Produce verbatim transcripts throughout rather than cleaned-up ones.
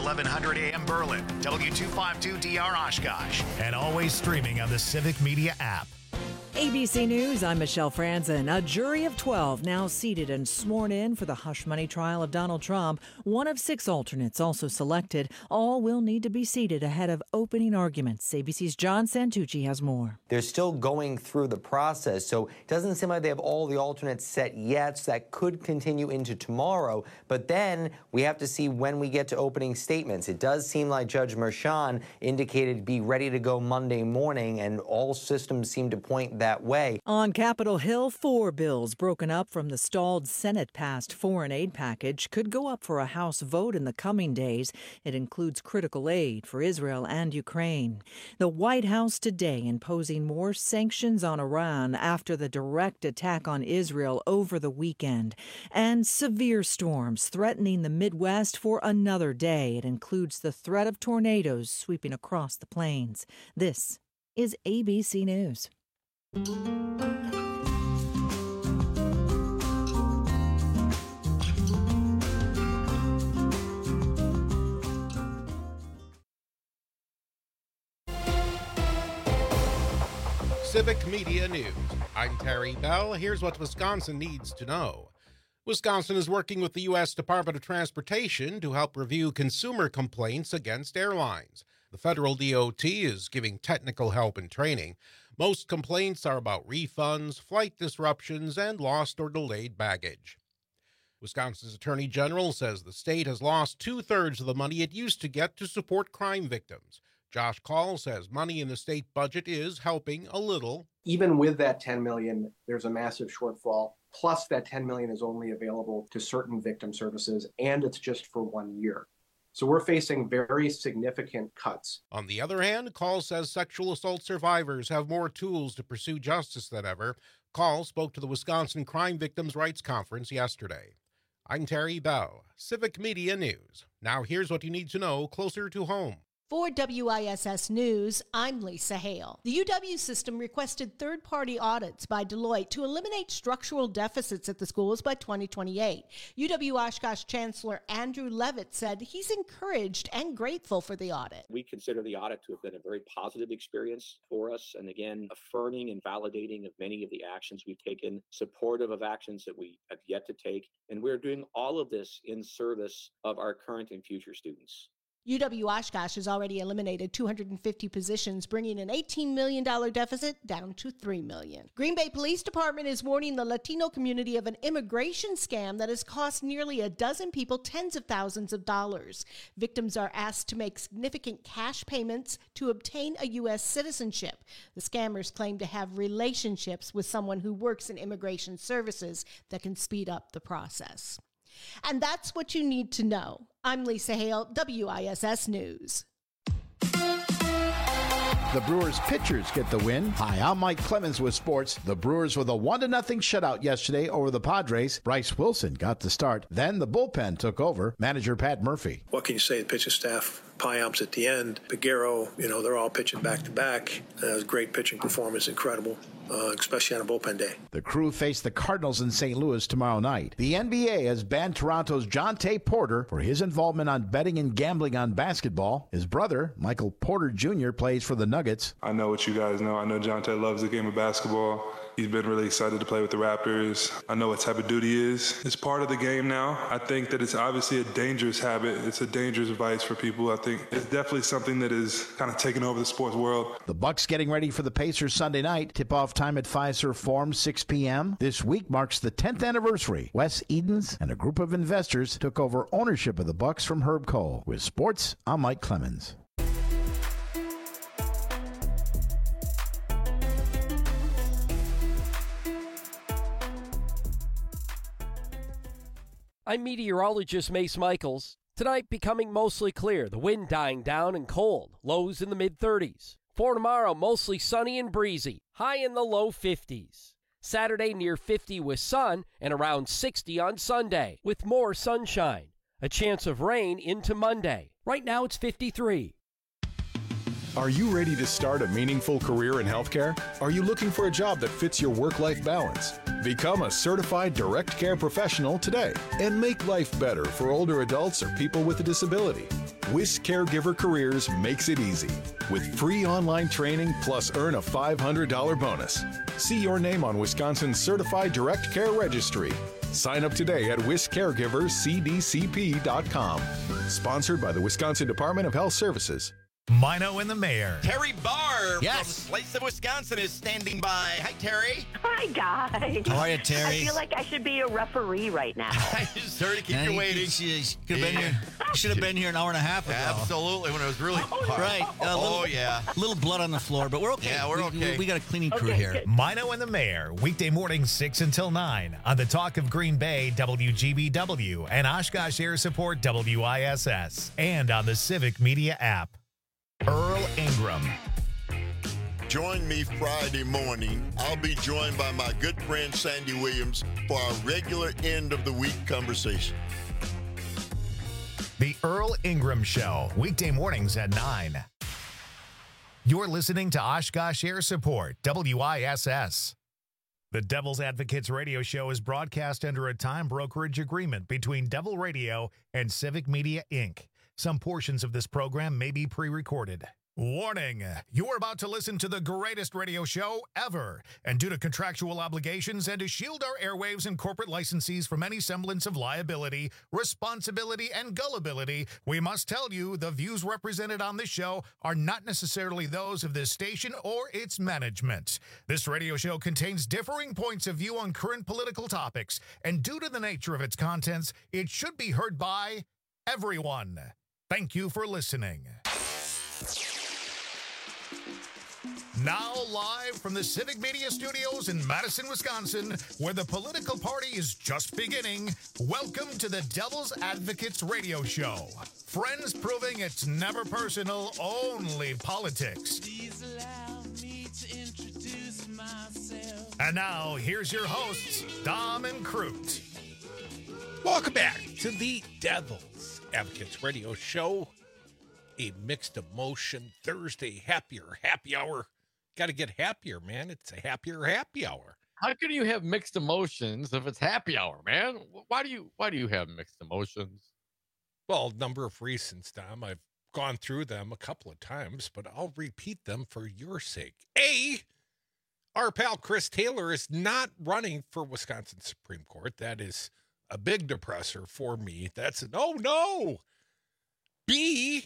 eleven hundred A M Berlin, W two fifty-two D R Oshkosh, and always streaming on the Civic Media app. A B C News, I'm Michelle Franzen. A jury of twelve now seated and sworn in for the hush money trial of Donald Trump. One of six alternates also selected. All will need to be seated ahead of opening arguments. A B C's John Santucci has more. They're still going through the process, so it doesn't seem like they have all the alternates set yet, so that could continue into tomorrow. But then we have to see when we get to opening statements. It does seem like Judge Merchan indicated be ready to go Monday morning, and all systems seem to point that way. On Capitol Hill, four bills broken up from the stalled Senate-passed foreign aid package could go up for a House vote in the coming days. It includes critical aid for Israel and Ukraine. The White House today imposing more sanctions on Iran after the direct attack on Israel over the weekend. And severe storms threatening the Midwest for another day. It includes the threat of tornadoes sweeping across the plains. This is A B C News. Civic Media News. I'm Terry Bell. Here's what Wisconsin needs to know. Wisconsin is working with the U S Department of Transportation to help review consumer complaints against airlines. The federal D O T is giving technical help and training. Most complaints are about refunds, flight disruptions, and lost or delayed baggage. Wisconsin's Attorney General says the state has lost two-thirds of the money it used to get to support crime victims. Josh Call says money in the state budget is helping a little. Even with that ten million dollars, there's a massive shortfall. Plus, that ten million dollars is only available to certain victim services, and it's just for one year. So we're facing very significant cuts. On the other hand, Call says sexual assault survivors have more tools to pursue justice than ever. Call spoke to the Wisconsin Crime Victims' Rights Conference yesterday. I'm Terry Bell, Civic Media News. Now here's what you need to know closer to home. For W I S S News, I'm Lisa Hale. The U W system requested third-party audits by Deloitte to eliminate structural deficits at the schools by twenty twenty-eight. U W Oshkosh Chancellor Andrew Levitt said he's encouraged and grateful for the audit. We consider the audit to have been a very positive experience for us, and again, affirming and validating of many of the actions we've taken, supportive of actions that we have yet to take, and we're doing all of this in service of our current and future students. U W Oshkosh has already eliminated two hundred fifty positions, bringing an eighteen million dollars deficit down to three million dollars. Green Bay Police Department is warning the Latino community of an immigration scam that has cost nearly a dozen people tens of thousands of dollars. Victims are asked to make significant cash payments to obtain a U S citizenship. The scammers claim to have relationships with someone who works in immigration services that can speed up the process. And that's what you need to know. I'm Lisa Hale, W I S S News. The Brewers pitchers get the win. Hi, I'm Mike Clemens with sports. The Brewers with a one to nothing shutout yesterday over the Padres. Bryce Wilson got the start. Then the bullpen took over. Manager Pat Murphy. What can you say? The pitching staff, Piamps at the end, Peguero, you know, they're all pitching back to back. That was great pitching performance, incredible, uh, especially on a bullpen day. The Crew face the Cardinals in Saint Louis tomorrow night. The N B A has banned Toronto's Jonte Porter for his involvement on betting and gambling on basketball. His brother, Michael Porter Junior, plays for the Nuggets. I know what you guys know. I know Jonte loves the game of basketball. He's been really excited to play with the Raptors. I know what type of duty he is. It's part of the game now. I think that it's obviously a dangerous habit. It's a dangerous vice for people. I think it's definitely something that is kind of taking over the sports world. The Bucks getting ready for the Pacers Sunday night. Tip-off time at Fiserv Forum, six p.m. This week marks the tenth anniversary. Wes Edens and a group of investors took over ownership of the Bucks from Herb Cole. With sports, I'm Mike Clemens. I'm meteorologist Mace Michaels. Tonight becoming mostly clear, the wind dying down and cold, lows in the mid-thirties. For tomorrow, mostly sunny and breezy, high in the low fifties. Saturday near fifty with sun and around sixty on Sunday with more sunshine. A chance of rain into Monday. Right now it's fifty-three. Are you ready to start a meaningful career in healthcare? Are you looking for a job that fits your work-life balance? Become a certified direct care professional today and make life better for older adults or people with a disability. Wish Caregiver Careers makes it easy with free online training plus earn a five hundred dollars bonus. See your name on Wisconsin's Certified Direct Care Registry. Sign up today at wish caregivers c d c p dot com. Sponsored by the Wisconsin Department of Health Services. Mino and the Mayor. Terry Barr yes. from Slice of Wisconsin is standing by. Hi, Terry. Hi, guys. How are you, Terry? I feel like I should be a referee right now. Sorry to keep yeah, you waiting. You, you, you, yeah. been here, you should have been here an hour and a half ago. Absolutely, when it was really oh, hard. Right. Uh, little, oh, yeah. A little blood on the floor, but we're okay. Yeah, we're we, okay. We, we got a cleaning crew okay, here. good. Mino and the Mayor, weekday mornings six until nine on the Talk of Green Bay, W G B W, and Oshkosh Air Support, W I S S, and on the Civic Media app. Earl Ingram. Join me Friday morning. I'll be joined by my good friend Sandy Williams for our regular end of the week conversation. The Earl Ingram Show, weekday mornings at nine. You're listening to Oshkosh Air Support, W I S S. The Devil's Advocates radio show is broadcast under a time brokerage agreement between Devil Radio and Civic Media, Incorporated. Some portions of this program may be pre-recorded. Warning, you're about to listen to the greatest radio show ever. And due to contractual obligations and to shield our airwaves and corporate licensees from any semblance of liability, responsibility, and gullibility, we must tell you the views represented on this show are not necessarily those of this station or its management. This radio show contains differing points of view on current political topics, and due to the nature of its contents, it should be heard by everyone. Thank you for listening. Now live from the Civic Media Studios in Madison, Wisconsin, where the political party is just beginning, welcome to the Devil's Advocates radio show. Friends proving it's never personal, only politics. Please allow me to introduce myself. And now, here's your hosts, Dom and Crute. Welcome back to the Devil's Advocates radio show. A mixed emotion Thursday happier happy hour. Got to get happier, man. It's a happier happy hour. How can you have mixed emotions if it's happy hour, man? Why do you why do you have mixed emotions? Well, a number of reasons, Dom. I've gone through them a couple of times, but I'll repeat them for your sake. A, our pal Chris Taylor is not running for Wisconsin Supreme Court. That is a big depressor for me. That's an oh no. B,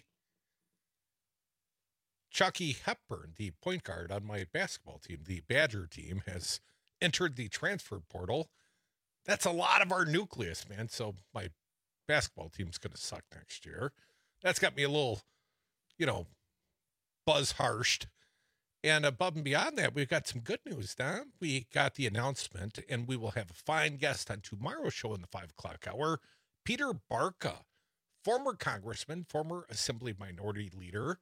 Chucky Hepburn, the point guard on my basketball team, the Badger team, has entered the transfer portal. That's a lot of our nucleus, man. So my basketball team's going to suck next year. That's got me a little, you know, buzz-harshed. And above and beyond that, we've got some good news, Don. We got the announcement, and we will have a fine guest on tomorrow's show in the five o'clock hour, Peter Barca, former congressman, former Assembly Minority Leader,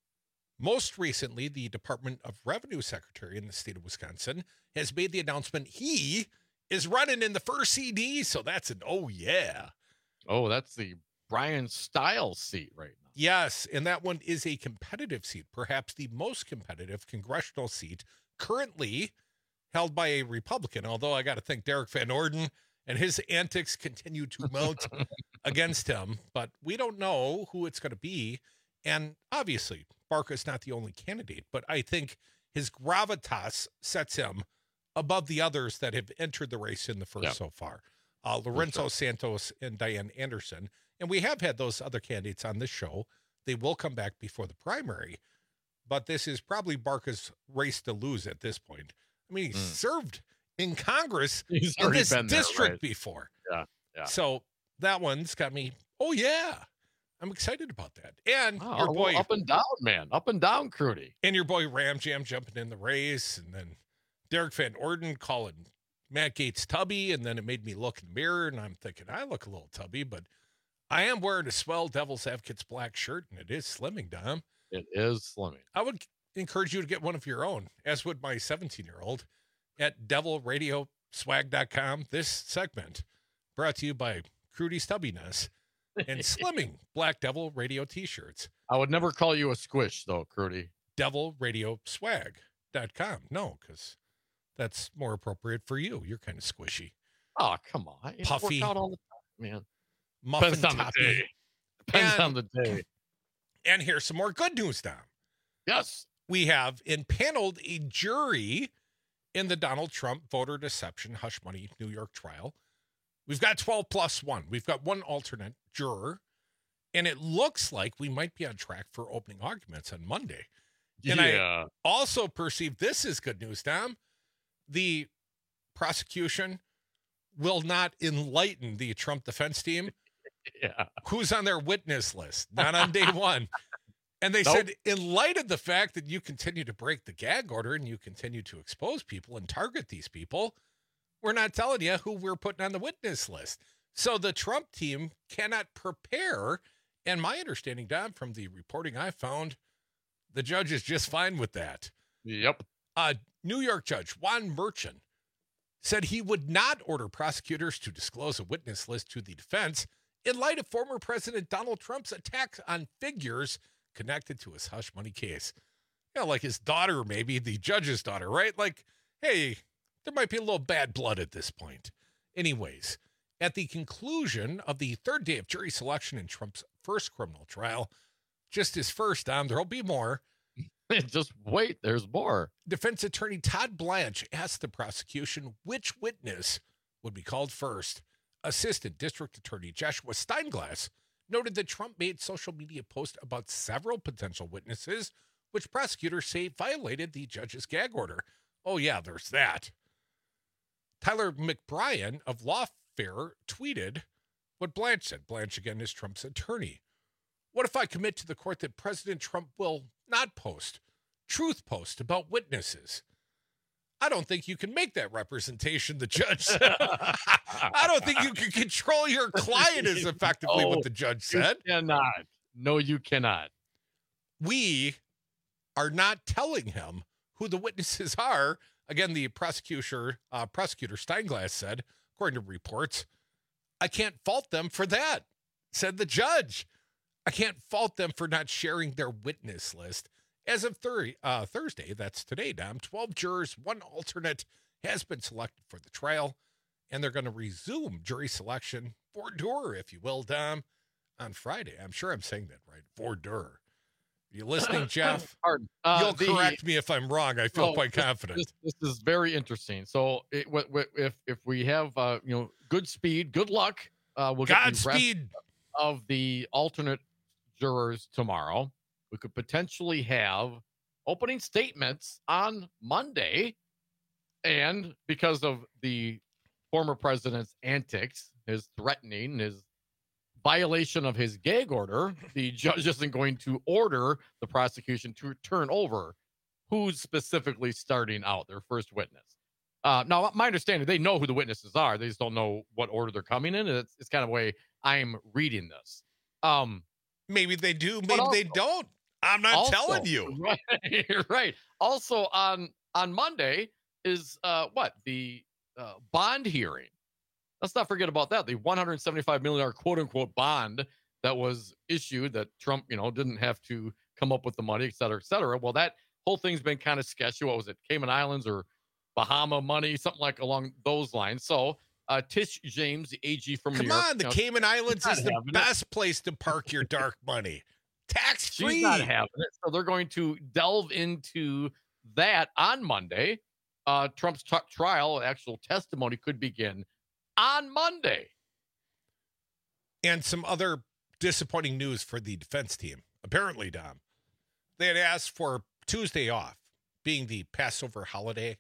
most recently the Department of Revenue Secretary in the state of Wisconsin, has made the announcement he is running in the first C D, so that's an oh yeah. Oh, that's the Brian Stiles seat right now. Yes, and that one is a competitive seat, perhaps the most competitive congressional seat currently held by a Republican, although I got to think Derek Van Orden and his antics continue to mount against him, but we don't know who it's going to be. And obviously, Barca is not the only candidate, but I think his gravitas sets him above the others that have entered the race in the first yeah. so far. Uh, Lorenzo sure. Santos and Diane Anderson. And we have had those other candidates on this show. They will come back before the primary, but this is probably Barca's race to lose at this point. I mean, he mm. served in Congress He's in this there, district right? before. Yeah, yeah. So that one's got me, oh, yeah. I'm excited about that. And oh, your boy... Up and down, man. Up and down, Crudy. And your boy Ram Jam jumping in the race. And then Derek Van Orden calling Matt Gaetz tubby. And then it made me look in the mirror. And I'm thinking, I look a little tubby. But I am wearing a swell Devil's Advocates black shirt. And it is slimming, Dom. It is slimming. I would encourage you to get one of your own, as would my seventeen-year-old, at devil radio swag dot com. This segment brought to you by Crudy's Tubbiness and Slimming Black Devil Radio t-shirts. I would never call you a squish, though, Crudy. devil radio swag dot com. No, because that's more appropriate for you. You're kind of squishy. Oh, come on. I Puffy. Work out all the time, man. Muffin Depends on toppy. the day. Depends and, on the day. And here's some more good news, Dom. Yes. We have impaneled a jury in the Donald Trump voter deception hush money New York trial. We've got twelve plus one. We've got one alternate juror, and it looks like we might be on track for opening arguments on Monday. And Yeah. I also perceive this is good news, Tom. The prosecution will not enlighten the Trump defense team. Yeah. Who's on their witness list, not on day one. And they Nope. said, in light of the fact that you continue to break the gag order and you continue to expose people and target these people, we're not telling you who we're putting on the witness list. So the Trump team cannot prepare. And my understanding, Don, from the reporting I found, the judge is just fine with that. Yep. Uh, New York Judge Juan Merchant said he would not order prosecutors to disclose a witness list to the defense in light of former President Donald Trump's attacks on figures connected to his hush money case. You know, like his daughter, maybe the judge's daughter, right? Like, hey, there might be a little bad blood at this point. Anyways, at the conclusion of the third day of jury selection in Trump's first criminal trial, just his first, Dom, there'll be more. Just wait, there's more. Defense attorney Todd Blanche asked the prosecution which witness would be called first. Assistant District Attorney Joshua Steinglass noted that Trump made social media posts about several potential witnesses, which prosecutors say violated the judge's gag order. Oh, yeah, there's that. Tyler McBrien of Lawfare tweeted what Blanche said. Blanche, again, is Trump's attorney. What if I commit to the court that President Trump will not post truth posts about witnesses? I don't think you can make that representation, the judge said. I don't think you can control your client is effectively Oh, what the judge said. You cannot. No, you cannot. We are not telling him who the witnesses are. Again, the prosecutor, uh, prosecutor Steinglass said, according to reports, I can't fault them for that, said the judge. I can't fault them for not sharing their witness list. As of thir- uh, Thursday, that's today, Dom, twelve jurors, one alternate has been selected for the trial, and they're going to resume jury selection for dur, if you will, Dom, on Friday. I'm sure I'm saying that right, for dur. Are you listening, Jeff? Pardon. Uh, You'll the- correct me if I'm wrong. I feel Oh, quite this- confident. This, this is very interesting. So, it, w- w- if if we have uh, you know good speed, good luck, uh, we'll get the rest Godspeed. of the alternate jurors tomorrow. We could potentially have opening statements on Monday, and because of the former president's antics, his threatening, his violation of his gag order, the judge isn't going to order the prosecution to turn over who's specifically starting out, their first witness. Uh, now, my understanding, they know who the witnesses are. They just don't know what order they're coming in. And it's, it's kind of the way I'm reading this. Um, maybe they do, maybe also- they don't. I'm not also- telling you. Right, right. Also on on Monday is uh what the uh, bond hearing. Let's not forget about that. The one hundred seventy-five million dollars quote unquote bond that was issued that Trump, you know, didn't have to come up with the money, et cetera, et cetera. Well, that whole thing's been kind of sketchy. What was it? Cayman Islands or Bahama money, something like along those lines. So uh, Tish James, the A G from Come New York. on, the you know, Cayman Islands she's is not the having it. best place to park your dark money. Tax free. She's not having it. So they're going to delve into that on Monday. Uh, Trump's t- trial, actual testimony could begin on Monday. And some other disappointing news for the defense team. Apparently, Dom, they had asked for Tuesday off, being the Passover holiday.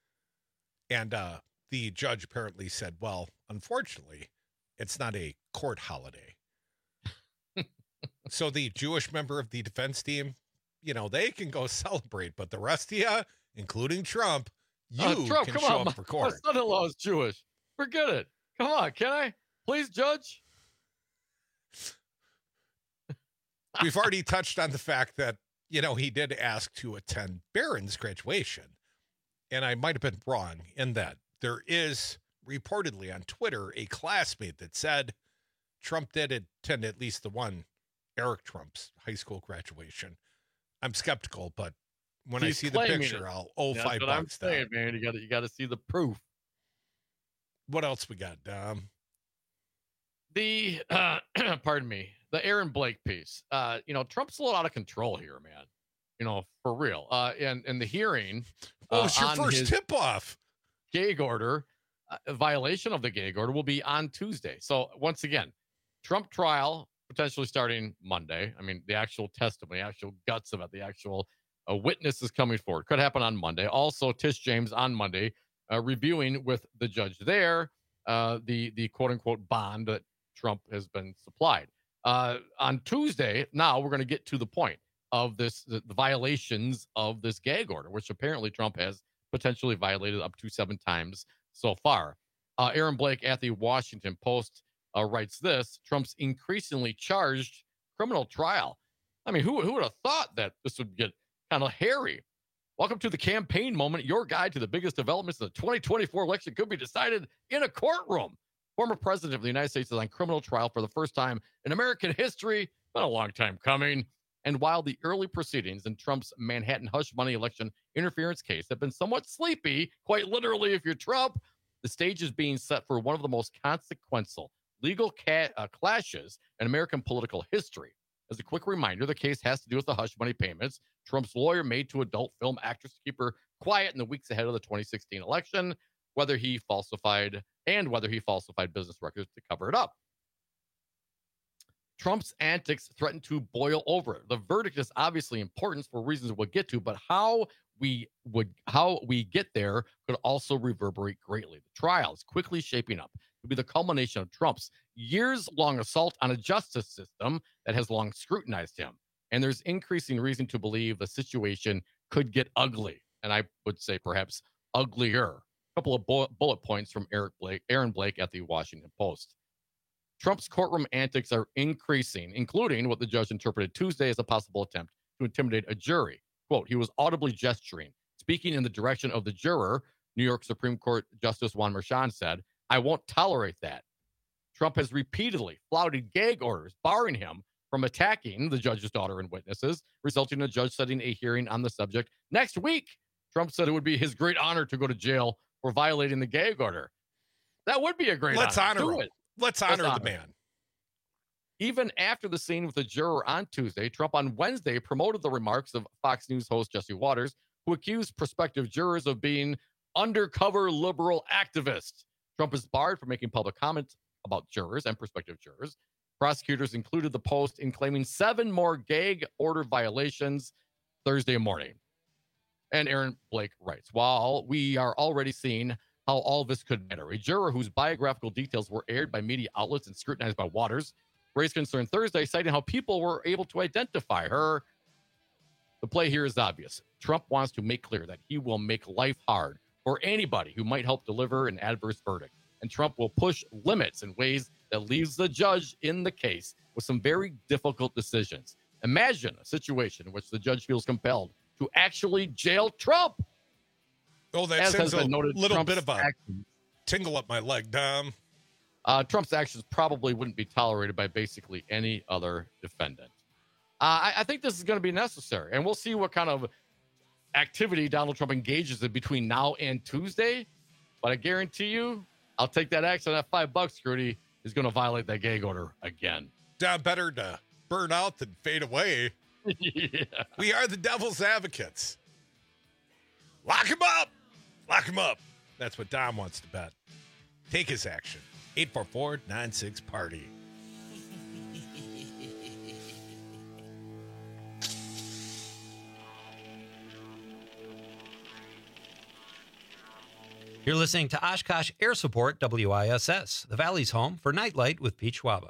And uh, the judge apparently said, well, unfortunately, it's not a court holiday. So the Jewish member of the defense team, you know, they can go celebrate, but the rest of you, including Trump, you Uh, Trump, can come show on. up My, for my court. son-in-law is Jewish. Forget it. Come on. Can I please, Judge? We've already touched on the fact that, you know, he did ask to attend Barron's graduation. And I might have been wrong in that there is reportedly on Twitter a classmate that said Trump did attend at least the one Eric Trump's high school graduation. I'm skeptical, but when He's I see the claiming picture, it. I'll owe That's five what I'm bucks down. saying, man. You got to you got to see the proof. What else we got, Dom? The uh, pardon me, the Aaron Blake piece. Uh, you know, Trump's a little out of control here, man. You know, for real. Uh, and and the hearing. Oh, uh, it's your on first his tip off. Gag order, uh, a violation of the gag order will be on Tuesday. So once again, Trump trial potentially starting Monday. I mean, the actual testimony, actual guts of it, the actual uh, witnesses coming forward could happen on Monday. Also, Tish James on Monday uh, reviewing with the judge there uh, the the quote unquote bond that Trump has been supplied. Uh, on Tuesday, now we're going to get to the point of this, the, the violations of this gag order, which apparently Trump has potentially violated up to seven times so far. Uh, Aaron Blake at the Washington Post uh, writes this: Trump's increasingly charged criminal trial. I mean, who, who would have thought that this would get kind of hairy? Welcome to the campaign moment. Your guide to the biggest developments in the twenty twenty-four election could be decided in a courtroom. Former president of the United States is on criminal trial for the first time in American history. Been a long time coming. And while the early proceedings in Trump's Manhattan hush money election interference case have been somewhat sleepy, quite literally, if you're Trump, the stage is being set for one of the most consequential legal ca- uh, clashes in American political history. As a quick reminder, the case has to do with the hush money payments Trump's lawyer made to adult film actress to keep her quiet in the weeks ahead of the twenty sixteen election, whether he falsified and whether he falsified business records to cover it up. Trump's antics threaten to boil over. The verdict is obviously important for reasons we'll get to, but how we would how we get there could also reverberate greatly. The trial is quickly shaping up to be the culmination of Trump's years-long assault on a justice system that has long scrutinized him. And there's increasing reason to believe the situation could get ugly, and I would say perhaps uglier. A couple of bullet, bullet points from Eric Blake, Aaron Blake at the Washington Post. Trump's courtroom antics are increasing, including what the judge interpreted Tuesday as a possible attempt to intimidate a jury. Quote, he was audibly gesturing, speaking in the direction of the juror. New York Supreme Court Justice Juan Merchan said, I won't tolerate that. Trump has repeatedly flouted gag orders, barring him from attacking the judge's daughter and witnesses, resulting in a judge setting a hearing on the subject next week. Trump said it would be his great honor to go to jail for violating the gag order. That would be a great Let's honor. honor him. It. Let's honor Let's the man. Even after the scene with the juror on Tuesday, Trump on Wednesday promoted the remarks of Fox News host Jesse Waters, who accused prospective jurors of being undercover liberal activists. Trump is barred from making public comments about jurors and prospective jurors. Prosecutors included the Post in claiming seven more gag order violations Thursday morning. And Aaron Blake writes, while we are already seeing how all this could matter, a juror whose biographical details were aired by media outlets and scrutinized by Waters raised concern Thursday, citing how people were able to identify her. The play here is obvious. Trump wants to make clear that he will make life hard for anybody who might help deliver an adverse verdict. And Trump will push limits in ways that leaves the judge in the case with some very difficult decisions. Imagine a situation in which the judge feels compelled to actually jail Trump. Oh, that As sends has a been noted, little Trump's bit of a actions- tingle up my leg, Dom. Uh, Trump's actions probably wouldn't be tolerated by basically any other defendant. Uh, I, I think this is going to be necessary, and we'll see what kind of activity Donald Trump engages in between now and Tuesday. But I guarantee you, I'll take that action. That five bucks, Scruty, is going to violate that gag order again. Dom, better to burn out than fade away. Yeah. We are the devil's advocates. Lock him up. Lock him up. That's what Dom wants to bet. Take his action. eight four four, nine six, party. You're listening to Oshkosh Air Support W I S S, the Valley's home for Nightlight with Pete Schwaba.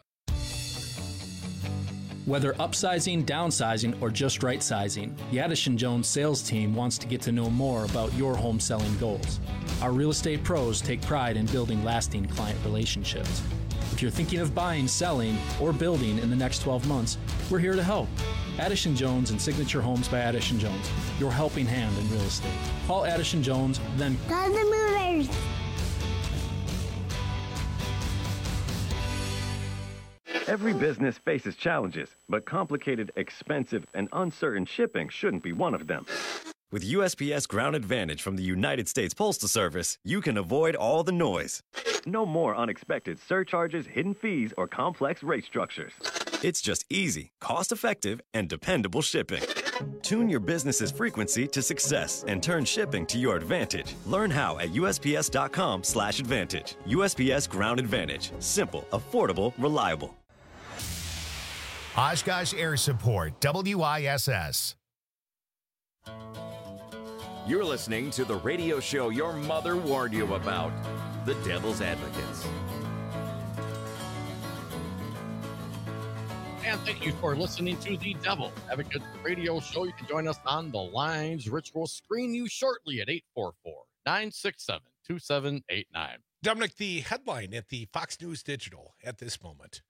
Whether upsizing, downsizing, or just right sizing, the Addison Jones sales team wants to get to know more about your home selling goals. Our real estate pros take pride in building lasting client relationships. If you're thinking of buying, selling, or building in the next twelve months, we're here to help. Addison Jones and Signature Homes by Addison Jones, your helping hand in real estate. Call Addison Jones, then Call the movers. Every business faces challenges, but complicated, expensive, and uncertain shipping shouldn't be one of them. With U S P S Ground Advantage from the United States Postal Service, you can avoid all the noise. No more unexpected surcharges, hidden fees, or complex rate structures. It's just easy, cost-effective, and dependable shipping. Tune your business's frequency to success and turn shipping to your advantage. Learn how at U S P S dot com slash advantage. U S P S Ground Advantage. Simple, affordable, reliable. Oshkosh Air Support, W I S S. You're listening to the radio show your mother warned you about, The Devil's Advocates. And thank you for listening to the Devil Advocate Radio Show. You can join us on the lines. Rich will screen you shortly at eight four four, nine six seven, two seven eight nine. Dominic, the headline at the Fox News Digital at this moment,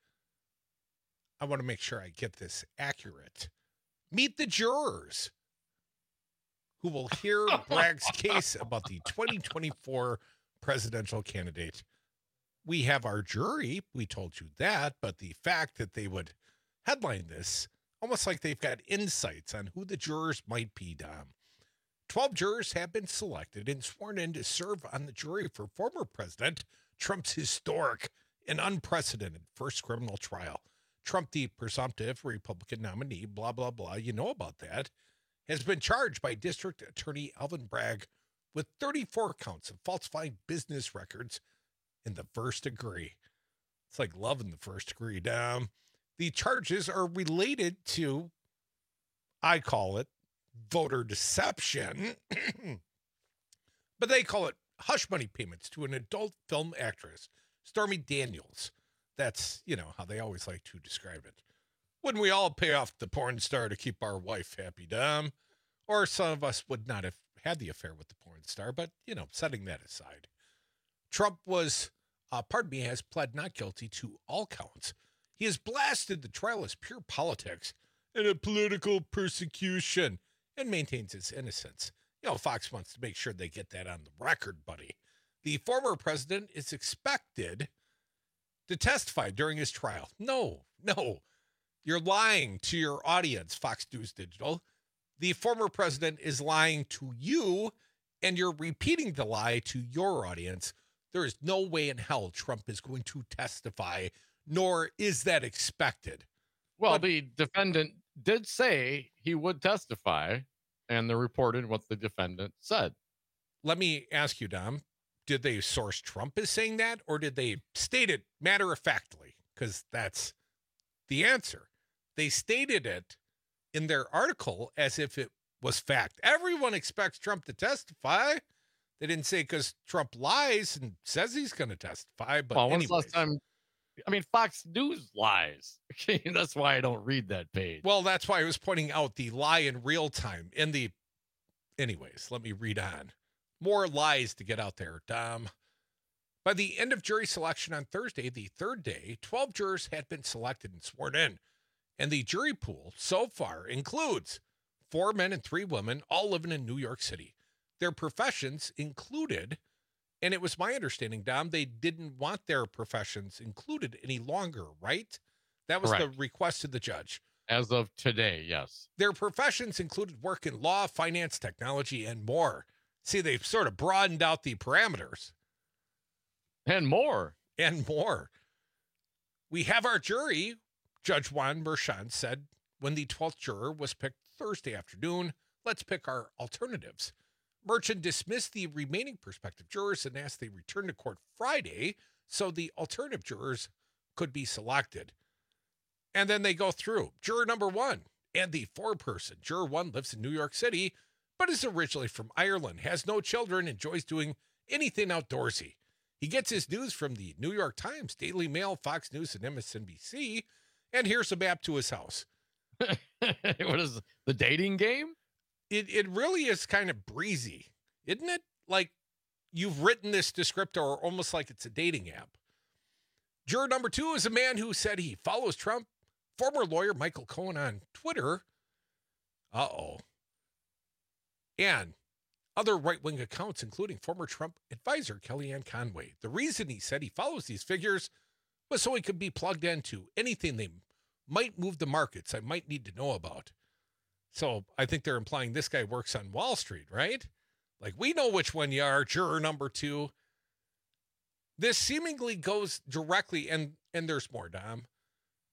I want to make sure I get this accurate. Meet the jurors who will hear Bragg's case about the twenty twenty-four presidential candidate. We have our jury. We told you that, but the fact that they would headline this, almost like they've got insights on who the jurors might be, Dom. twelve jurors have been selected and sworn in to serve on the jury for former President Trump's historic and unprecedented first criminal trial. Trump, the presumptive Republican nominee, blah, blah, blah, you know about that, has been charged by District Attorney Alvin Bragg with thirty-four counts of falsifying business records in the first degree. It's like love in the first degree, Dom. The charges are related to, I call it, voter deception, but they call it hush money payments to an adult film actress, Stormy Daniels. That's, you know, how they always like to describe it. Wouldn't we all pay off the porn star to keep our wife happy, Dom? Or some of us would not have had the affair with the porn star, but, you know, setting that aside. Trump was, uh, pardon me, has pled not guilty to all counts. He has blasted the trial as pure politics and a political persecution and maintains his innocence. You know, Fox wants to make sure they get that on the record, buddy. The former president is expected to testify during his trial. No, no. You're lying to your audience, Fox News Digital. The former president is lying to you, and you're repeating the lie to your audience. There is no way in hell Trump is going to testify, nor is that expected. Well, But- the defendant did say he would testify, and they reported what the defendant said. Let me ask you, Dom, did they source Trump as saying that, or did they state it matter-of-factly? Because that's the answer. They stated it in their article as if it was fact. Everyone expects Trump to testify. They didn't say because Trump lies and says he's going to testify. But Well, when's anyways, the last time? I mean, Fox News lies. That's why I don't read that page. well, that's why I was pointing out the lie in real time. In the, anyways, let me read on. More lies to get out there, Dom. By the end of jury selection on Thursday, the third day, twelve jurors had been selected and sworn in. And the jury pool so far includes four men and three women, all living in New York City. Their professions included, and it was my understanding, Dom, they didn't want their professions included any longer, right? That was Correct. the request of the judge. As of today, yes. Their professions included work in law, finance, technology, and more. See, they've sort of broadened out the parameters. And more. And more. We have our jury, Judge Juan Merchan said when the twelfth juror was picked Thursday afternoon. Let's pick our alternatives. Merchant dismissed the remaining prospective jurors and asked they return to court Friday so the alternative jurors could be selected. And then they go through. Juror number one, and the four-person. Juror one lives in New York City, but is originally from Ireland, has no children, enjoys doing anything outdoorsy. He gets his news from the New York Times, Daily Mail, Fox News, and M S N B C, and here's a map to his house. What is the dating game? It it really is kind of breezy, isn't it? Like you've written this descriptor almost like it's a dating app. Juror number two is a man who said he follows Trump, former lawyer Michael Cohen on Twitter. Uh-oh. And other right-wing accounts, including former Trump advisor Kellyanne Conway. The reason he said he follows these figures was so he could be plugged into anything they might move the markets I might need to know about. So I think they're implying this guy works on Wall Street, right? Like, we know which one you are, juror number two. This seemingly goes directly, and and there's more, Dom.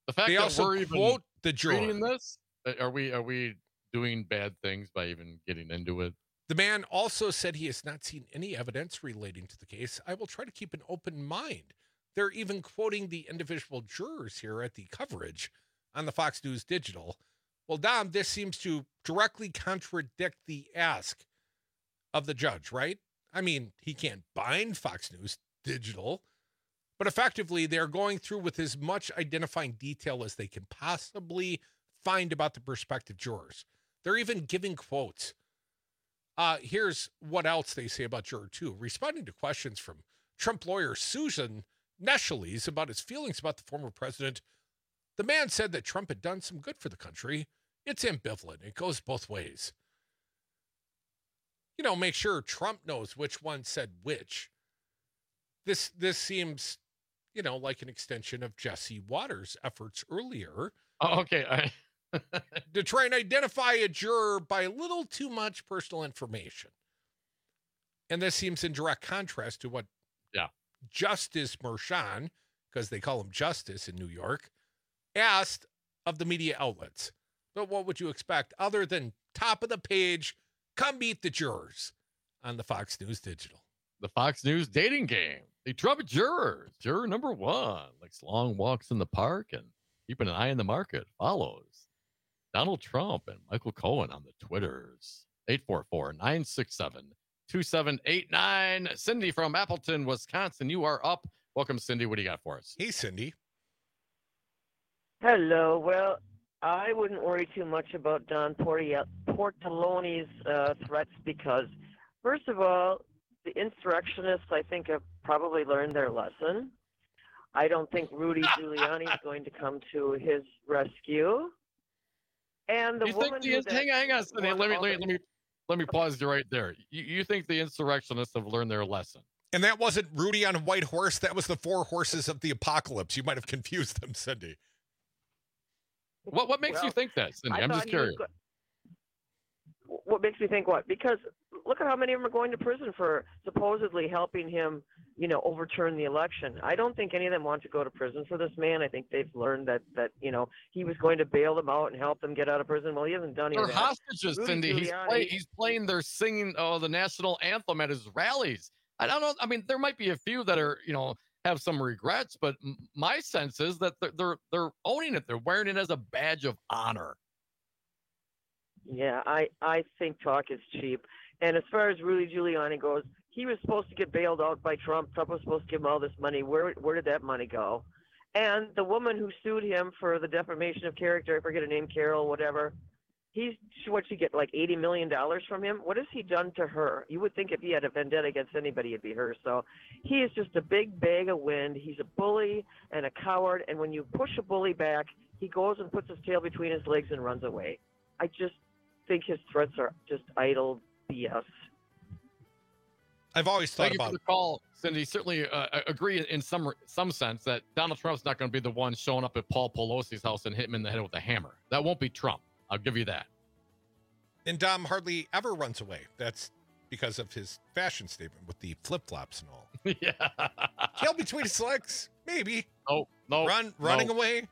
The fact They that also we're even quote the juror. reading this, uh, are we are we doing bad things by even getting into it? The man also said he has not seen any evidence relating to the case. I will try to keep an open mind. They're even quoting the individual jurors here at the coverage on the Fox News Digital. Well, Dom, this seems to directly contradict the ask of the judge, right? I mean, he can't bind Fox News Digital, but effectively they're going through with as much identifying detail as they can possibly find about the prospective jurors. They're even giving quotes. Uh, here's what else they say about juror two. Responding to questions from Trump lawyer Susan Nescheles about his feelings about the former president, the man said that Trump had done some good for the country. It's ambivalent. It goes both ways. You know, make sure Trump knows which one said which. This this seems, you know, like an extension of Jesse Waters' efforts earlier. Oh, okay. I... to try and identify a juror by a little too much personal information. And this seems in direct contrast to what yeah. Justice Merchan, because they call him Justice in New York, asked of the media outlets. But what would you expect other than top of the page, come meet the jurors on the Fox News Digital? The Fox News dating game. The Trump jurors. Juror number one likes long walks in the park and keeping an eye on the market. Follows Donald Trump and Michael Cohen on the Twitters. eight four four, nine six seven, two seven eight nine. Cindy from Appleton, Wisconsin. You are up. Welcome, Cindy. What do you got for us? Hey, Cindy. Hello. Well, I wouldn't worry too much about Don Portolone's uh, threats because, first of all, the insurrectionists, I think, have probably learned their lesson. I don't think Rudy Giuliani is going to come to his rescue. And the you woman think the, hang on, hang on, Cindy. Let me, let me let me let me pause you right there. You, you think the insurrectionists have learned their lesson? And that wasn't Rudy on a white horse. That was the four horses of the apocalypse. You might have confused them, Cindy. What what makes well, you think that, Cindy? I I'm just curious. Go- what makes me think what? Because look at how many of them are going to prison for supposedly helping him, you know, overturn the election. I don't think any of them want to go to prison for this man. I think they've learned that, that you know, he was going to bail them out and help them get out of prison. Well, he hasn't done any They're of that. hostages, Rudy Cindy. He's, Giuliani- play, he's playing, they're singing oh, the national anthem at his rallies. I don't know. I mean, there might be a few that are, you know, have some regrets, but m- my sense is that they're, they're they're owning it. They're wearing it as a badge of honor. Yeah, I, I think talk is cheap. And as far as Rudy Giuliani goes, he was supposed to get bailed out by Trump. Trump was supposed to give him all this money. Where where did that money go? And the woman who sued him for the defamation of character, I forget her name, Carol, whatever, he's what she get like eighty million dollars from him. What has he done to her? You would think if he had a vendetta against anybody, it'd be her. So he is just a big bag of wind. He's a bully and a coward. And when you push a bully back, he goes and puts his tail between his legs and runs away. I just think his threats are just idle B S. I've always thought Thank about you for the call, Cindy. Certainly uh, I agree in some some sense that Donald Trump's not going to be the one showing up at Paul Pelosi's house and hit him in the head with a hammer. That won't be Trump. I'll give you that. And Dom hardly ever runs away. That's because of his fashion statement with the flip-flops and all. Yeah. Tail between his legs, maybe. No, no. Run, running no. away.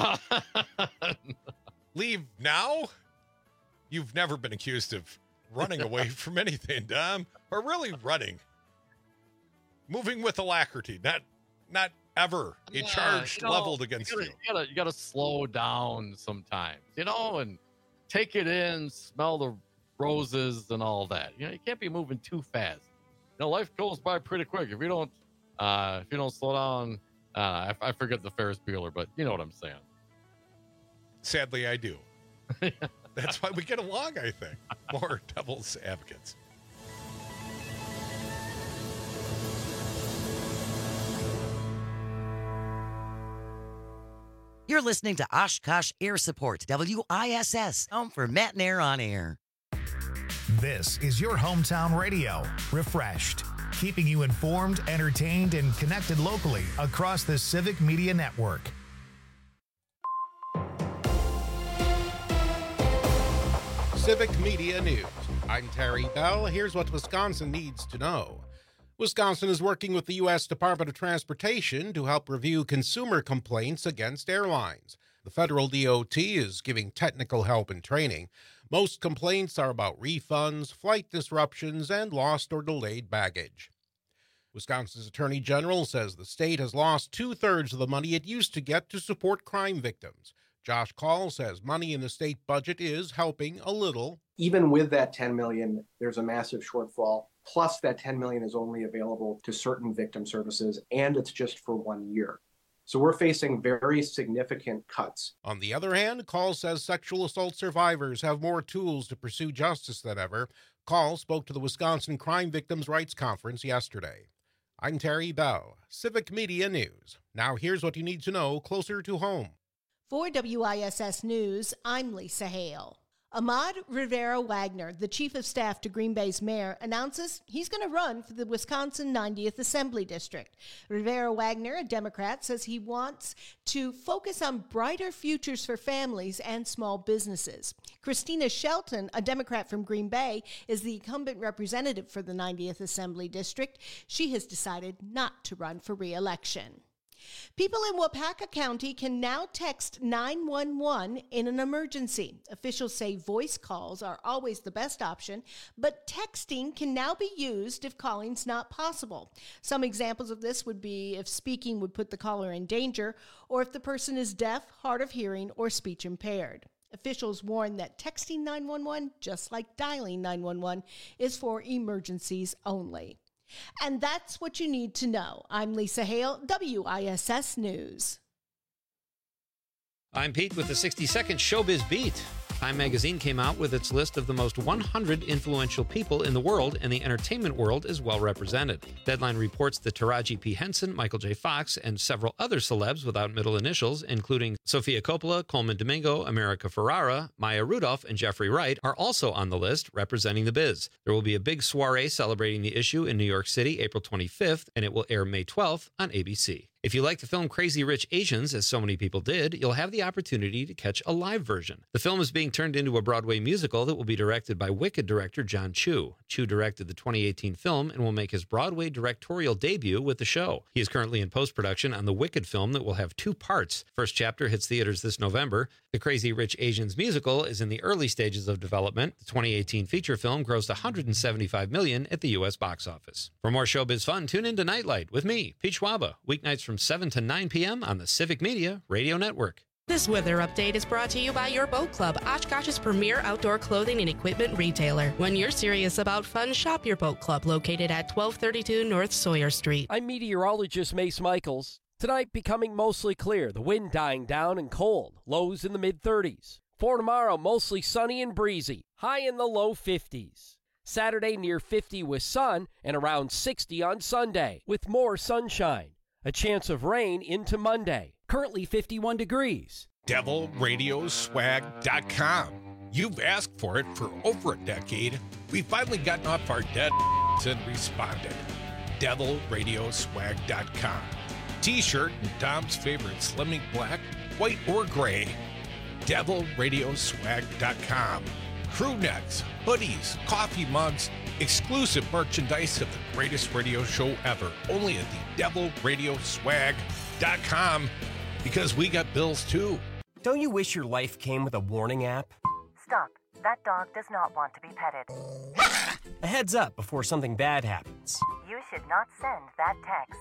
Leave now. You've never been accused of running away from anything, Dom, or really running. Moving with alacrity, not not ever a Yeah, charge you know, leveled against you. you. Gotta, you gotta, you gotta slow down sometimes, you know, and take it in, smell the roses and all that. You know, you can't be moving too fast. You know, life goes by pretty quick. If you don't, uh, if you don't slow down, uh, I, I forget the Ferris Bueller, but you know what I'm saying. Sadly, I do. That's why we get along, I think. More devil's advocates. You're listening to Oshkosh Air Support, W I S S, home for Matt and Air on Air. This is your hometown radio, refreshed, keeping you informed, entertained, and connected locally across the Civic Media Network. Civic Media News. I'm Terry Bell. Here's what Wisconsin needs to know. Wisconsin is working with the U S Department of Transportation to help review consumer complaints against airlines. The federal D O T is giving technical help and training. Most complaints are about refunds, flight disruptions, and lost or delayed baggage. Wisconsin's Attorney General says the state has lost two-thirds of the money it used to get to support crime victims. Josh Call says money in the state budget is helping a little. Even with that ten million dollars, there's a massive shortfall. Plus, that ten million dollars is only available to certain victim services, and it's just for one year. So we're facing very significant cuts. On the other hand, Call says sexual assault survivors have more tools to pursue justice than ever. Call spoke to the Wisconsin Crime Victims' Rights Conference yesterday. I'm Terry Bell, Civic Media News. Now here's what you need to know closer to home. For W I S S News, I'm Lisa Hale. Ahmad Rivera-Wagner, the chief of staff to Green Bay's mayor, announces he's going to run for the Wisconsin ninetieth Assembly District. Rivera-Wagner, a Democrat, says he wants to focus on brighter futures for families and small businesses. Christina Shelton, a Democrat from Green Bay, is the incumbent representative for the ninetieth Assembly District. She has decided not to run for re-election. People in Wapaka County can now text nine one one in an emergency. Officials say voice calls are always the best option, but texting can now be used if calling's not possible. Some examples of this would be if speaking would put the caller in danger, or if the person is deaf, hard of hearing, or speech impaired. Officials warn that texting nine one one, just like dialing nine one one, is for emergencies only. And that's what you need to know. I'm Lisa Hale, W I S S News. I'm Pete with the sixty second Showbiz Beat. Time magazine came out with its list of the most one hundred influential people in the world, and the entertainment world is well represented. Deadline reports that Taraji P. Henson, Michael J. Fox, and several other celebs without middle initials, including Sofia Coppola, Coleman Domingo, America Ferrara, Maya Rudolph, and Jeffrey Wright, are also on the list representing the biz. There will be a big soiree celebrating the issue in New York City April twenty-fifth, and it will air May twelfth on A B C. If you like the film Crazy Rich Asians, as so many people did, you'll have the opportunity to catch a live version. The film is being turned into a Broadway musical that will be directed by Wicked director John Chu. Chu directed the twenty eighteen film and will make his Broadway directorial debut with the show. He is currently in post-production on the Wicked film that will have two parts. First chapter hits theaters this November. The Crazy Rich Asians musical is in the early stages of development. The twenty eighteen feature film grossed one hundred seventy-five million dollars at the U S box office. For more showbiz fun, tune in to Nightlight with me, Pete Schwaba, weeknights from seven to nine p.m. on the Civic Media Radio Network. This weather update is brought to you by your boat club, Oshkosh's premier outdoor clothing and equipment retailer. When you're serious about fun, shop your boat club, located at twelve thirty-two North Sawyer Street. I'm meteorologist Mace Michaels. Tonight becoming mostly clear, the wind dying down and cold, lows in the mid thirties. For tomorrow, mostly sunny and breezy, high in the low fifties. Saturday near fifty with sun and around sixty on Sunday with more sunshine. A chance of rain into Monday. Currently fifty-one degrees. devil radio swag dot com. You've asked for it for over a decade. We've finally gotten off our dead and responded. devil radio swag dot com. T-shirt in Dom's favorite Slimming black, white, or gray. devil radio swag dot com. Crew necks, hoodies, coffee mugs, exclusive merchandise of the greatest radio show ever. Only at the devil radio swag dot com, because we got bills too. Don't you wish your life came with a warning app? Stop. That dog does not want to be petted. A heads up before something bad happens. You should not send that text.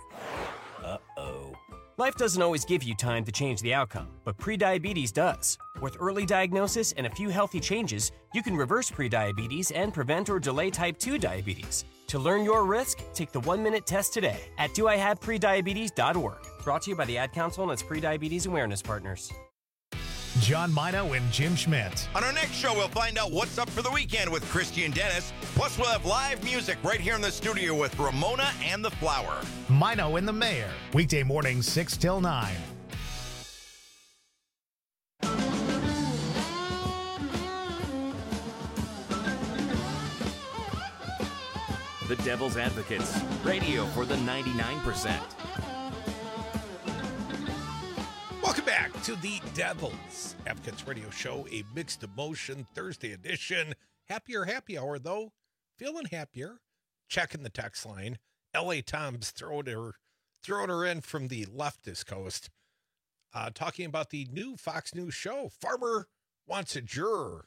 Uh-oh. Life doesn't always give you time to change the outcome, but prediabetes does. With early diagnosis and a few healthy changes, you can reverse prediabetes and prevent or delay type two diabetes. To learn your risk, take the one-minute test today at do I have prediabetes dot org. Brought to you by the Ad Council and its Prediabetes Awareness Partners. John Mino and Jim Schmidt. On our next show, we'll find out what's up for the weekend with Christy and Dennis. Plus, we'll have live music right here in the studio with Ramona and the Flower. Mino and the Mayor. Weekday mornings, six till nine. The Devil's Advocates. Radio for the ninety-nine percent. Welcome back to the Devil's Advocates Radio Show, a mixed emotion Thursday edition. Happier happy hour, though. Feeling happier. Checking the text line. L A Times throwing her, throwing her in from the leftist coast, uh, talking about the new Fox News show, Farmer Wants a Juror.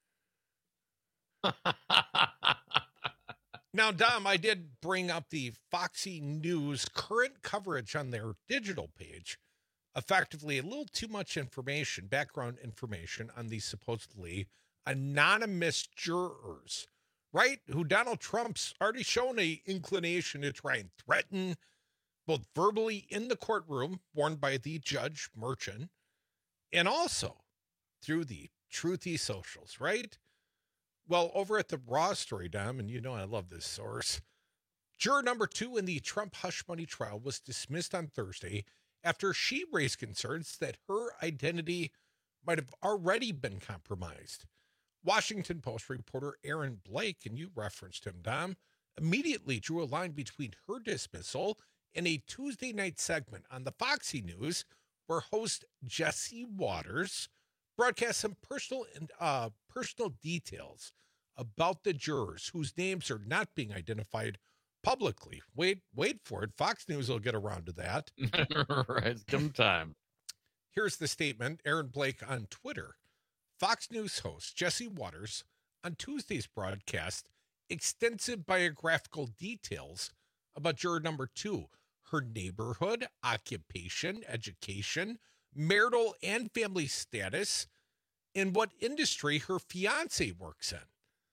Now, Dom, I did bring up the Foxy News current coverage on their digital page. Effectively, a little too much information, background information on these supposedly anonymous jurors, right? Who Donald Trump's already shown a inclination to try and threaten, both verbally in the courtroom, warned by the judge, Merchan, and also through the truthy socials, right? Well, over at the Raw story, Dom, and you know I love this source, juror number two in the Trump hush money trial was dismissed on Thursday after she raised concerns that her identity might have already been compromised. Washington Post reporter Aaron Blake, and you referenced him, Dom, immediately drew a line between her dismissal and a Tuesday night segment on the Foxy News where host Jesse Waters broadcast some personal and uh, personal details about the jurors whose names are not being identified publicly. Wait, wait for it. Fox News will get around to that. Right, give them time. Here's the statement. Aaron Blake on Twitter. Fox News host Jesse Waters on Tuesday's broadcast extensive biographical details about juror number two, her neighborhood, occupation, education, marital and family status, and what industry her fiance works in.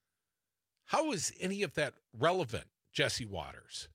How is any of that relevant, Jesse Waters?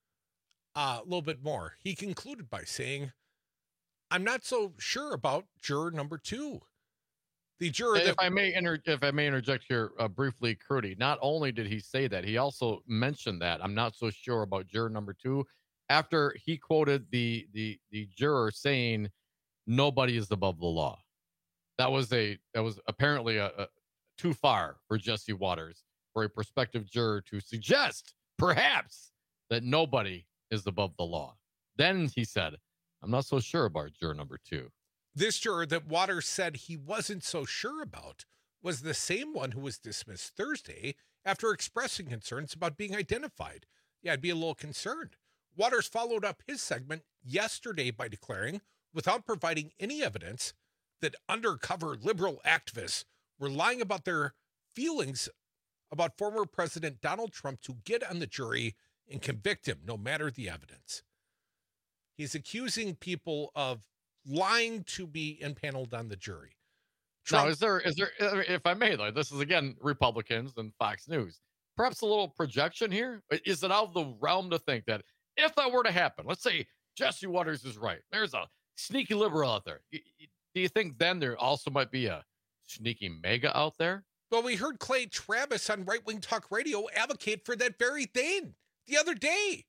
Uh, a little bit more. He concluded by saying, I'm not so sure about juror number two. The juror If that... I may inter- if I may interject here uh, briefly, Crudy, not only did he say that, he also mentioned that I'm not so sure about juror number two after he quoted the the the juror saying nobody is above the law. That was a that was apparently a, a too far for Jesse Waters, for a prospective juror to suggest perhaps that nobody is above the law. Then he said, I'm not so sure about juror number two. This juror that Waters said he wasn't so sure about was the same one who was dismissed Thursday after expressing concerns about being identified. Yeah, I'd be a little concerned. Waters followed up his segment yesterday by declaring, without providing any evidence, that undercover liberal activists were lying about their feelings about former President Donald Trump to get on the jury and convict him, no matter the evidence. He's accusing people of lying to be impaneled on the jury. Trump, now, is there, is there, if I may, though, this is again Republicans and Fox News, perhaps a little projection here? Is it out of the realm to think that if that were to happen, let's say Jesse Waters is right, there's a sneaky liberal out there. Do you think then there also might be a sneaky mega out there? Well, we heard Clay Travis on Right Wing Talk Radio advocate for that very thing the other day.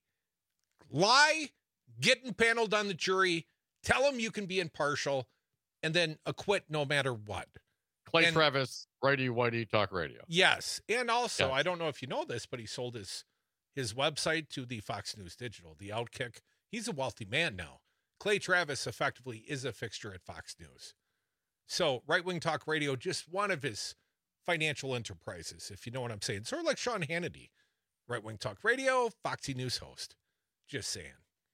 Lie, get impaneled on the jury, tell them you can be impartial, and then acquit no matter what. Clay and, Travis, Righty Whitey Talk Radio. Yes. And also, yes. I don't know if you know this, but he sold his his website to the Fox News Digital, the Outkick. He's a wealthy man now. Clay Travis effectively is a fixture at Fox News. So Right Wing Talk Radio, just one of his financial enterprises, if you know what I'm saying. Sort of like Sean Hannity, Right Wing Talk Radio, Foxy News host. Just saying.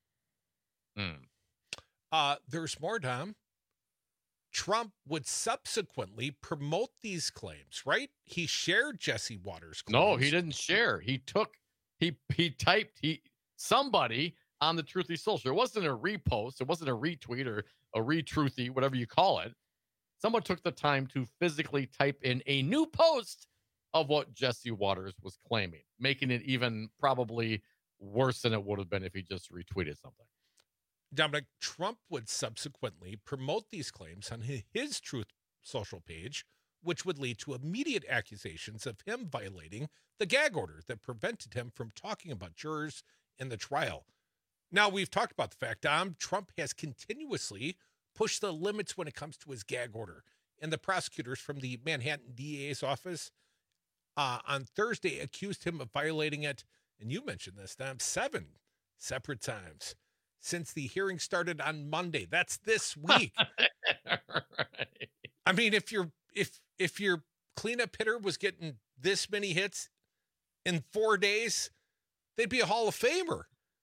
Hmm. Uh, there's more, Dom. Trump would subsequently promote these claims, right? He shared Jesse Waters' claims. No, he didn't share. He took, he he typed, he somebody on the Truthy Social. It wasn't a repost. It wasn't a retweet or a retruthy, whatever you call it. Someone took the time to physically type in a new post of what Jesse Waters was claiming, making it even probably worse than it would have been if he just retweeted something. Dominic, Trump would subsequently promote these claims on his Truth Social page, which would lead to immediate accusations of him violating the gag order that prevented him from talking about jurors in the trial. Now, we've talked about the fact, Dom, Trump has continuously pushed the limits when it comes to his gag order. And the prosecutors from the Manhattan D A's office uh, on Thursday accused him of violating it. And you mentioned this, Dom, seven separate times since the hearing started on Monday. That's this week. Right. I mean, if your if if your cleanup hitter was getting this many hits in four days, they'd be a Hall of Famer.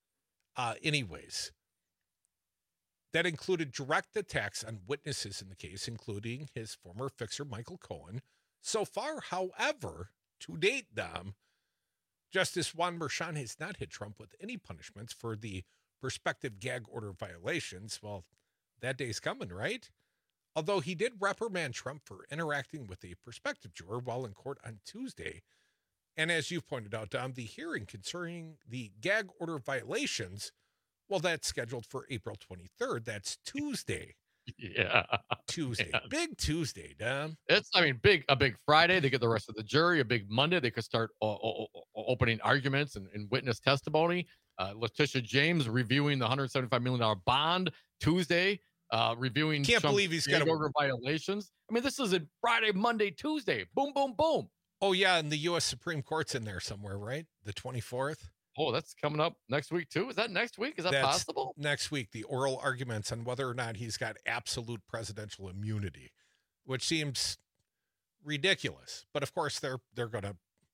Uh, anyways, that included direct attacks on witnesses in the case, including his former fixer, Michael Cohen. So far, however, to date, Dom, Justice Juan Merchan has not hit Trump with any punishments for the prospective gag order violations. Well, that day's coming, right? Although he did reprimand Trump for interacting with a prospective juror while in court on Tuesday. And as you pointed out, Dom, the hearing concerning the gag order violations, well, that's scheduled for April twenty-third. That's Tuesday. Yeah. Tuesday. Yeah. Big Tuesday, Dom. It's, I mean, big, a big Friday. They get the rest of the jury. A big Monday. They could start uh, o- o- opening arguments and, and witness testimony. Uh, Letitia James reviewing the one hundred seventy-five million dollars bond Tuesday, uh, reviewing Can't Trump's believe he's got gag a- order violations. I mean, this is a Friday, Monday, Tuesday. Boom, boom, boom. Oh, yeah, and the U S Supreme Court's in there somewhere, right? The twenty-fourth? Oh, that's coming up next week, too. Is that next week? Is that That's possible? Next week, the oral arguments on whether or not he's got absolute presidential immunity, which seems ridiculous. But, of course, they're they're going to,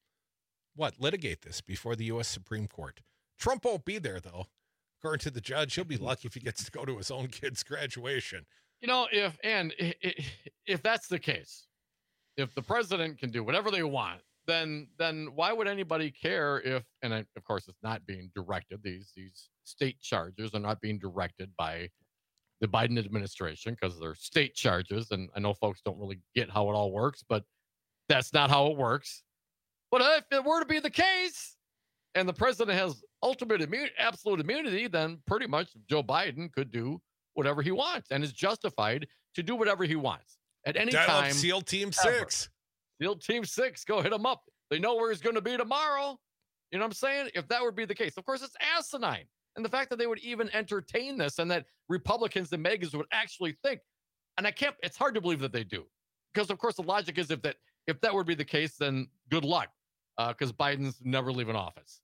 what, litigate this before the U S Supreme Court. Trump won't be there, though. According to the judge, he'll be lucky if he gets to go to his own kid's graduation. You know, if and i- i- if that's the case, if the president can do whatever they want, then then why would anybody care if? And I, of course, it's not being directed. These these state charges are not being directed by the Biden administration because they're state charges. And I know folks don't really get how it all works, but that's not how it works. But if it were to be the case, and the president has ultimate immunity, absolute immunity, then pretty much Joe Biden could do whatever he wants and is justified to do whatever he wants at any Dial up time. SEAL Team ever. Six. SEAL Team Six, go hit him up. They know where he's going to be tomorrow. You know what I'm saying? If that would be the case, of course, it's asinine. And the fact that they would even entertain this and that Republicans and Megas would actually think, and I can't, it's hard to believe that they do. Because, of course, the logic is if that if that would be the case, then good luck. Because uh, Biden's never leaving office.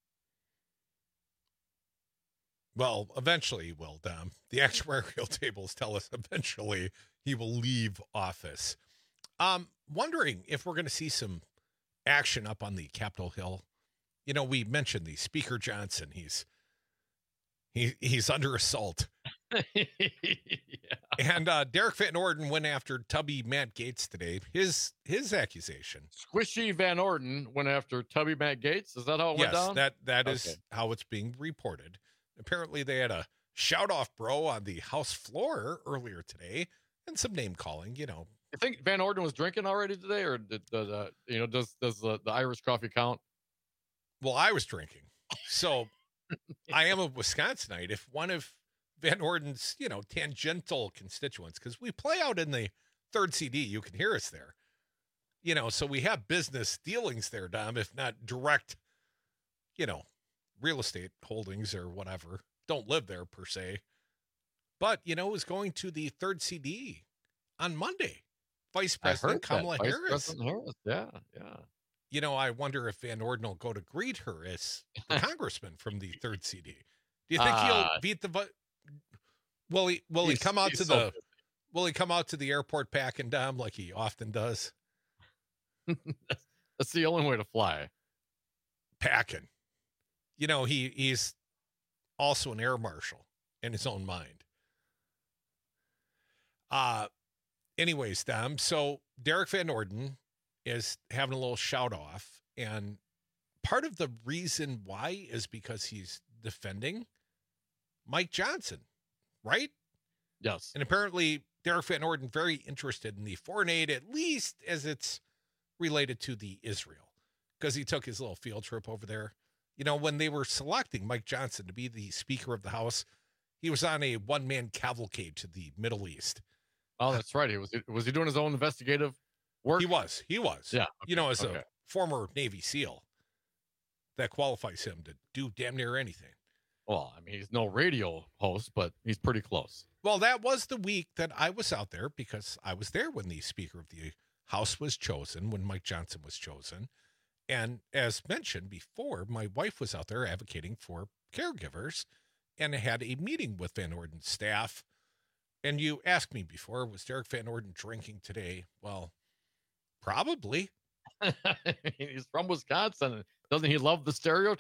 Well, eventually he will, Dom. The actuarial tables tell us eventually he will leave office. Um, wondering if we're going to see some action up on the Capitol Hill. You know, we mentioned the Speaker Johnson. He's he he's under assault. Yeah. And uh, Derek Van Orden went after Tubby Matt Gaetz today. His his accusation. Squishy Van Orden went after Tubby Matt Gaetz. Is that how it went Yes, down? that that Okay. is how it's being reported. Apparently, they had a shout off, bro, on the House floor earlier today, and some name calling. You know, You think Van Orden was drinking already today, or did the uh, you know does does the, the Irish coffee count? well, I was drinking, so I am a Wisconsinite. If one of Van Orden's, you know, tangential constituents, because we play out in the third C D, you can hear us there. You know, so we have business dealings there, Dom, if not direct, you know, real estate holdings or whatever. Don't live there per se. But, you know, is going to the third C D on Monday. Vice I President heard that. Kamala Vice Harris. President Harris. Yeah, yeah. You know, I wonder if Van Orden will go to greet her as the congressman from the third C D. Do you think Uh, he'll beat the vi- Will he will he he's- come out he's to so the will he come out to the airport packing, Dom, like he often does? That's the only way to fly. Packing. You know, he he's also an air marshal in his own mind. Uh anyways, Dom, so Derek Van Orden is having a little shout off, and part of the reason why is because he's defending Mike Johnson, right? Yes. And apparently Derek Van Orden very interested in the foreign aid, at least as it's related to the Israel, because he took his little field trip over there. You know, when they were selecting Mike Johnson to be the Speaker of the House, he was on a one-man cavalcade to the Middle East. Oh, that's right. He was was he doing his own investigative work? He was. He was. Yeah. You know, as okay. a former Navy SEAL, that qualifies him to do damn near anything. Well, I mean, he's no radio host, but he's pretty close. Well, that was the week that I was out there because I was there when the Speaker of the House was chosen, when Mike Johnson was chosen. And as mentioned before, my wife was out there advocating for caregivers and had a meeting with Van Orden's staff. And you asked me before, was Derek Van Orden drinking today? Well, probably. He's from Wisconsin. Doesn't he love the stereotype?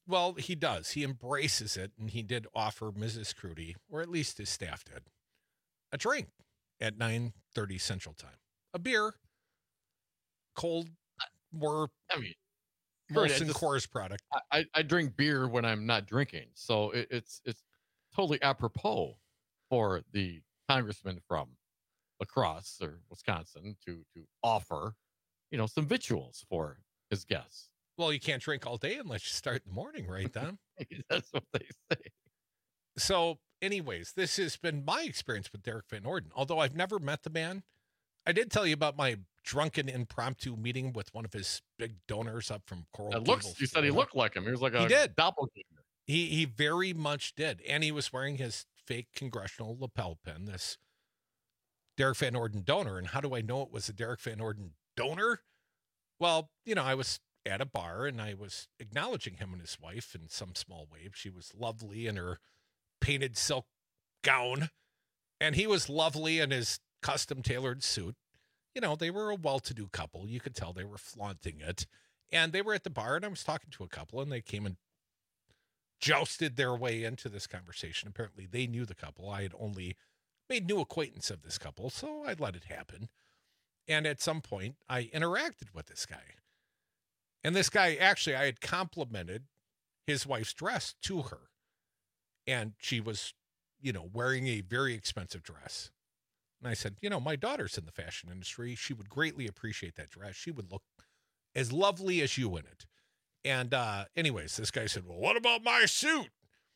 Well, he does. He embraces it, and he did offer Missus Crudy, or at least his staff did, a drink at nine thirty Central Time. A beer, cold, more I mean, Molson Coors product. I, I drink beer when I'm not drinking, so it, it's it's totally apropos for the congressman from La Crosse or Wisconsin to to offer, you know, some victuals for his guests. Well, you can't drink all day unless you start in the morning, right, Tom? That's what they say. So, anyways, this has been my experience with Derek Van Orden. Although I've never met the man, I did tell you about my drunken impromptu meeting with one of his big donors up from Coral It looks. Gables, You said he Florida. looked like him. He was like a He did. doppelganger. He he very much did, and he was wearing his fake congressional lapel pin. This Derek Van Orden donor, and how do I know it was a Derek Van Orden donor? Well, you know, I was at a bar and I was acknowledging him and his wife in some small way. She was lovely in her painted silk gown, and he was lovely in his custom tailored suit. You know, they were a well-to-do couple. You could tell they were flaunting it. And they were at the bar, and I was talking to a couple, and they came and jousted their way into this conversation. Apparently, they knew the couple. I had only made new acquaintance of this couple, so I let it happen. And at some point, I interacted with this guy. And this guy, actually, I had complimented his wife's dress to her. And she was, you know, wearing a very expensive dress. And I said, you know, my daughter's in the fashion industry. She would greatly appreciate that dress. She would look as lovely as you in it. And uh, anyways, this guy said, well, what about my suit?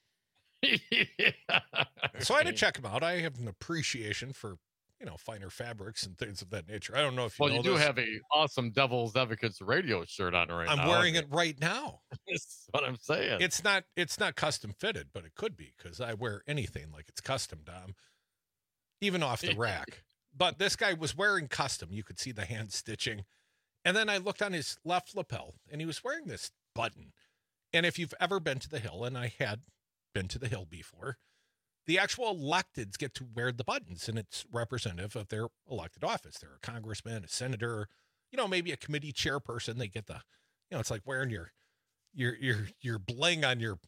So I had to check him out. I have an appreciation for, you know, finer fabrics and things of that nature. I don't know if you Well, know you do this. have a awesome Devil's Advocates radio shirt on right I'm now. wearing it right now. That's what I'm saying. It's not it's not custom fitted, but it could be because I wear anything like it's custom, Dom, even off the rack. But this guy was wearing custom. You could see the hand stitching. And then I looked on his left lapel, and he was wearing this button. And if you've ever been to the Hill, and I had been to the Hill before, the actual electeds get to wear the buttons, and it's representative of their elected office. They're a congressman, a senator, you know, maybe a committee chairperson. They get the, you know, it's like wearing your your your your bling on your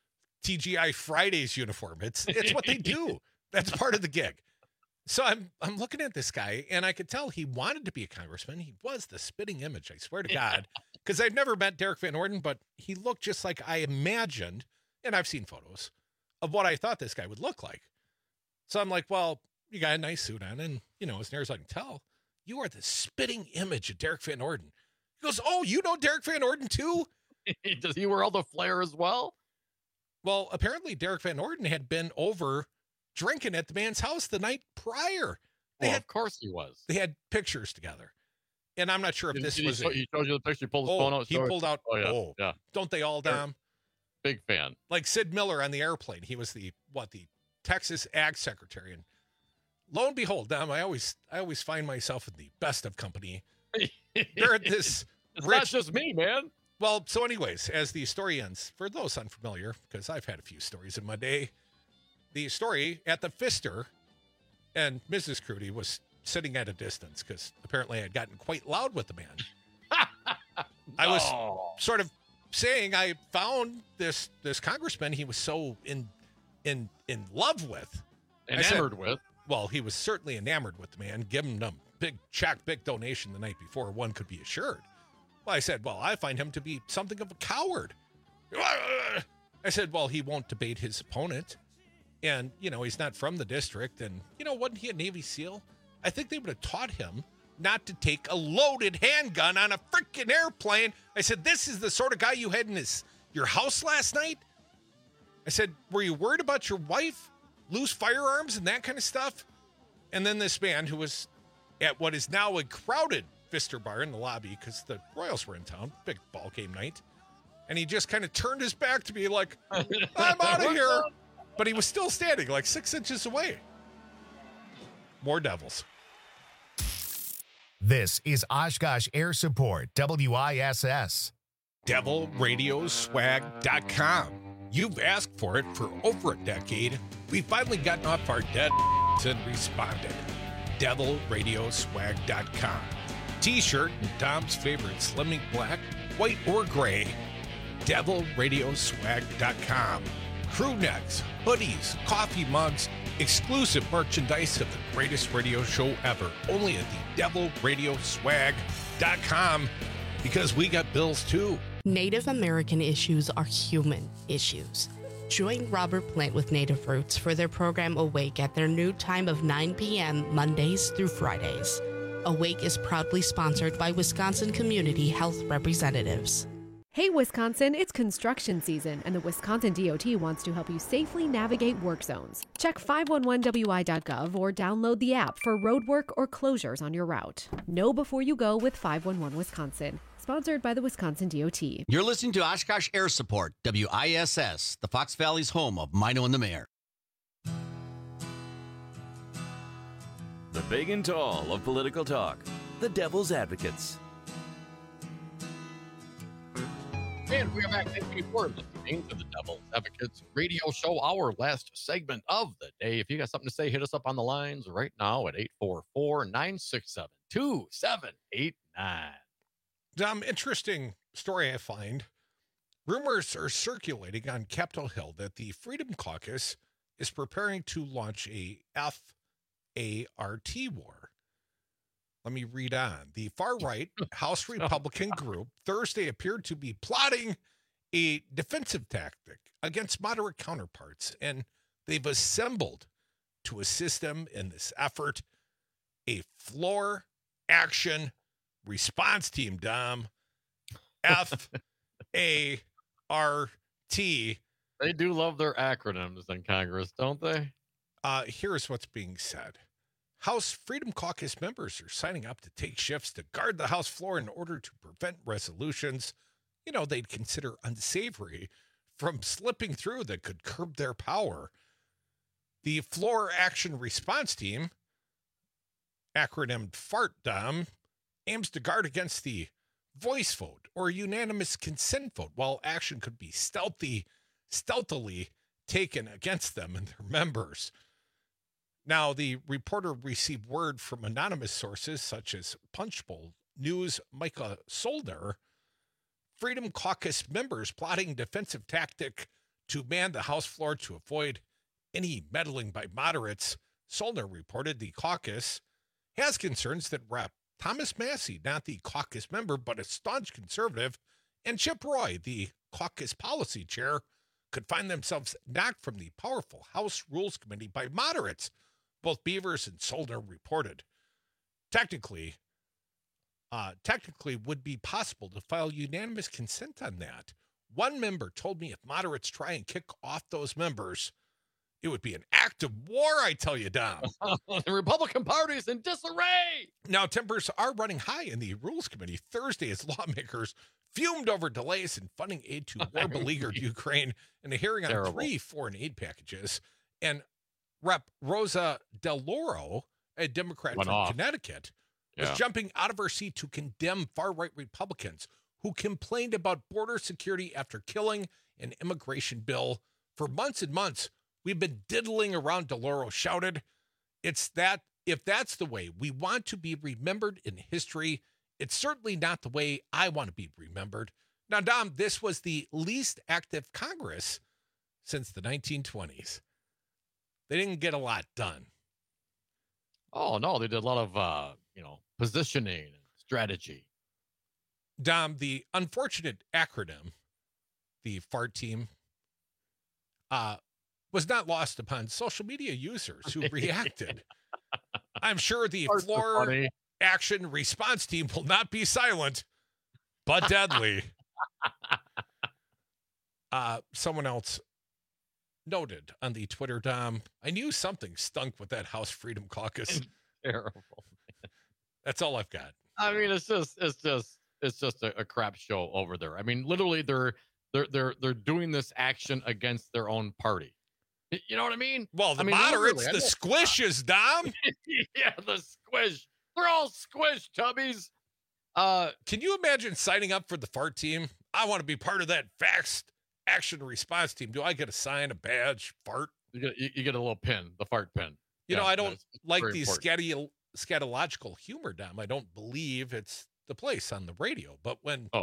T G I Fridays uniform. It's it's what they do. That's part of the gig. So I'm I'm looking at this guy, and I could tell he wanted to be a congressman. He was the spitting image, I swear to God, because I've never met Derek Van Orden, but he looked just like I imagined, and I've seen photos of what I thought this guy would look like. So I'm like, well, you got a nice suit on, and, you know, as near as I can tell, you are the spitting image of Derek Van Orden. He goes, oh, you know Derek Van Orden too? Does he wear all the flair as well? Well, apparently Derek Van Orden had been over drinking at the man's house the night prior. They Well, had, of course he was. They had pictures together. And I'm not sure if Did- this did he was show- a- he showed you the picture. He pulled his oh, phone out. he showed it? pulled out. Oh, yeah. Oh, yeah. Don't they all, Sure. Dom? Big fan. Like Sid Miller on the airplane. He was the, what, the Texas Ag Secretary. And lo and behold, Dom, I always, I always find myself in the best of company. They're at this It's rich, not just me, man. Well, so anyways, as the story ends, for those unfamiliar, because I've had a few stories in my day, the story at the Pfister, and Missus Crudy was sitting at a distance because apparently I had gotten quite loud with the man. I was sort of saying I found this this congressman he was so in in in love with. I said- Enamored with. Well, he was certainly enamored with the man, giving him a big check, big donation the night before, one could be assured. Well, I said, well, I find him to be something of a coward. I said, well, he won't debate his opponent. And, you know, he's not from the district. And, you know, wasn't he a Navy SEAL? I think they would have taught him not to take a loaded handgun on a freaking airplane. I said, this is the sort of guy you had in his your house last night? I said, were you worried about your wife, loose firearms and that kind of stuff? And then this man who was at what is now a crowded Pfister bar in the lobby because the Royals were in town, big ball game night. And he just kind of turned his back to me like, I'm out of here. But he was still standing like six inches away. More Devils. This is Oshkosh Air Support, W I S S. devil radio swag dot com. You've asked for it for over a decade. We've finally gotten off our dead and responded. devil radio swag dot com. T-shirt in Tom's favorite slimming black, white, or gray. devil radio swag dot com. Crew necks, hoodies, coffee mugs, exclusive merchandise of the greatest radio show ever. Only at the devil radio swag dot com, because we got bills too. Native American issues are human issues. Join Robert Plant with Native Roots for their program Awake at their new time of nine p.m. Mondays through Fridays. Awake is proudly sponsored by Wisconsin Community Health Representatives. Hey Wisconsin, it's construction season, and the Wisconsin D O T wants to help you safely navigate work zones. Check five one one W I dot gov or download the app for road work or closures on your route. Know before you go with five one one Wisconsin. Sponsored by the Wisconsin D O T. You're listening to Oshkosh Air Support, W I S S, the Fox Valley's home of Mino and the Mayor. The big and tall of political talk, the Devil's Advocates. And we are back. Thank you for listening to the Devil's Advocates radio show, our last segment of the day. If you got something to say, hit us up on the lines right now at eight four four, nine six seven, two seven eight nine. Um, interesting story I find. Rumors are circulating on Capitol Hill that the Freedom Caucus is preparing to launch a F A R T war. Let me read on. The far-right House Republican group Thursday appeared to be plotting a defensive tactic against moderate counterparts, and they've assembled to assist them in this effort a floor action response team, Dom. F A R T. They do love their acronyms in Congress, don't they? Uh, here's what's being said. House Freedom Caucus members are signing up to take shifts to guard the House floor in order to prevent resolutions, you know, they'd consider unsavory from slipping through that could curb their power. The Floor Action Response Team, acronymed FART-DOM, aims to guard against the voice vote or unanimous consent vote, while action could be stealthy, stealthily taken against them and their members. Now, the reporter received word from anonymous sources such as Punchbowl News' Micah Soldner, Freedom Caucus members plotting defensive tactic to man the House floor to avoid any meddling by moderates. Soldner reported the caucus has concerns that Rep Thomas Massey, not the caucus member, but a staunch conservative, and Chip Roy, the caucus policy chair, could find themselves knocked from the powerful House Rules Committee by moderates. Both Beavers and Soldner reported. Technically, uh, technically would be possible to file unanimous consent on that. One member told me if moderates try and kick off those members, it would be an act of war, I tell you, Dom. The Republican Party is in disarray. Now, tempers are running high in the Rules Committee Thursday as lawmakers fumed over delays in funding aid to war-beleaguered Ukraine in a hearing on Terrible. three foreign aid packages. And Rep Rosa DeLauro, a Democrat Went from off. Connecticut, was Yeah. jumping out of her seat to condemn far-right Republicans who complained about border security after killing an immigration bill for months and months. We've been diddling around, DeLauro shouted. It's that, if that's the way we want to be remembered in history, it's certainly not the way I want to be remembered. Now, Dom, this was the least active Congress since the nineteen twenties. They didn't get a lot done. Oh, no, they did a lot of, uh, you know, positioning and strategy. Dom, the unfortunate acronym, the FART team, uh, was not lost upon social media users who reacted. I'm sure the Farts are Floor funny. Action Response Team will not be silent, but deadly. uh, someone else noted on the Twitter, Dom, I knew something stunk with that House Freedom Caucus. Terrible. That's all I've got. I mean, it's just, it's just, it's just a, a crap show over there. I mean, literally, they're, they're, they're, they're doing this action against their own party. Y- You know what I mean? Well, the I mean, moderates, literally, I the know- squishes, Dom. yeah, the squish. They're all squish chubbies. Uh, Can you imagine signing up for the FART team? I want to be part of that fast action response team. Do I get a sign, a badge, fart? you get, you, you get a little pin, the fart pin. You Yeah, know, I don't that's like very the important. scatty, scatological humor, Dom. I don't believe it's the place on the radio. But when Oh.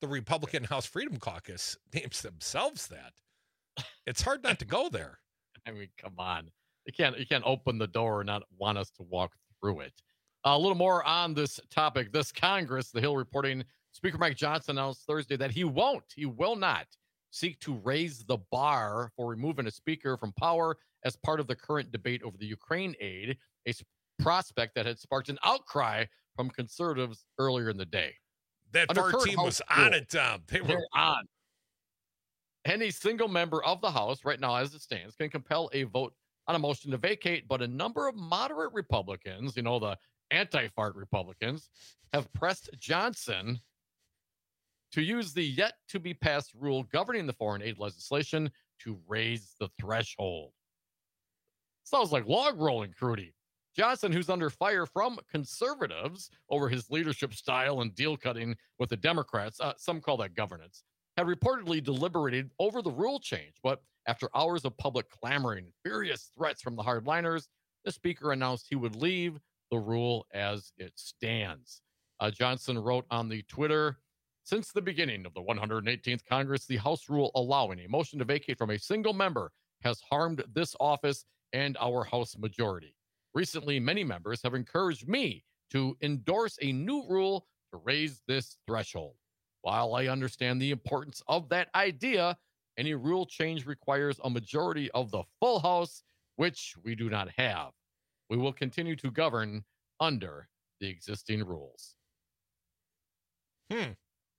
the Republican House Freedom Caucus names themselves that, it's hard not to go there. I mean, come on. You can't, you can't open the door and not want us to walk through it. Uh, a little more on this topic. This Congress, the Hill reporting, Speaker Mike Johnson announced Thursday that he won't, he will not seek to raise the bar for removing a speaker from power as part of the current debate over the Ukraine aid, a prospect that had sparked an outcry from conservatives earlier in the day. That Under far team was on it, Tom. They were on. Any single member of the House, right now as it stands, can compel a vote on a motion to vacate, but a number of moderate Republicans, you know, the anti-fart Republicans, have pressed Johnson to use the yet-to-be-passed rule governing the foreign aid legislation to raise the threshold. Sounds like log rolling, Crudy. Johnson, who's under fire from conservatives over his leadership style and deal cutting with the Democrats, uh, some call that governance, had reportedly deliberated over the rule change. But after hours of public clamoring and furious threats from the hardliners, the speaker announced he would leave the rule as it stands. Uh, Johnson wrote on the Twitter, since the beginning of the one hundred eighteenth Congress, the House rule allowing a motion to vacate from a single member has harmed this office and our House majority. Recently, many members have encouraged me to endorse a new rule to raise this threshold. While I understand the importance of that idea, any rule change requires a majority of the full House, which we do not have. We will continue to govern under the existing rules. Hmm.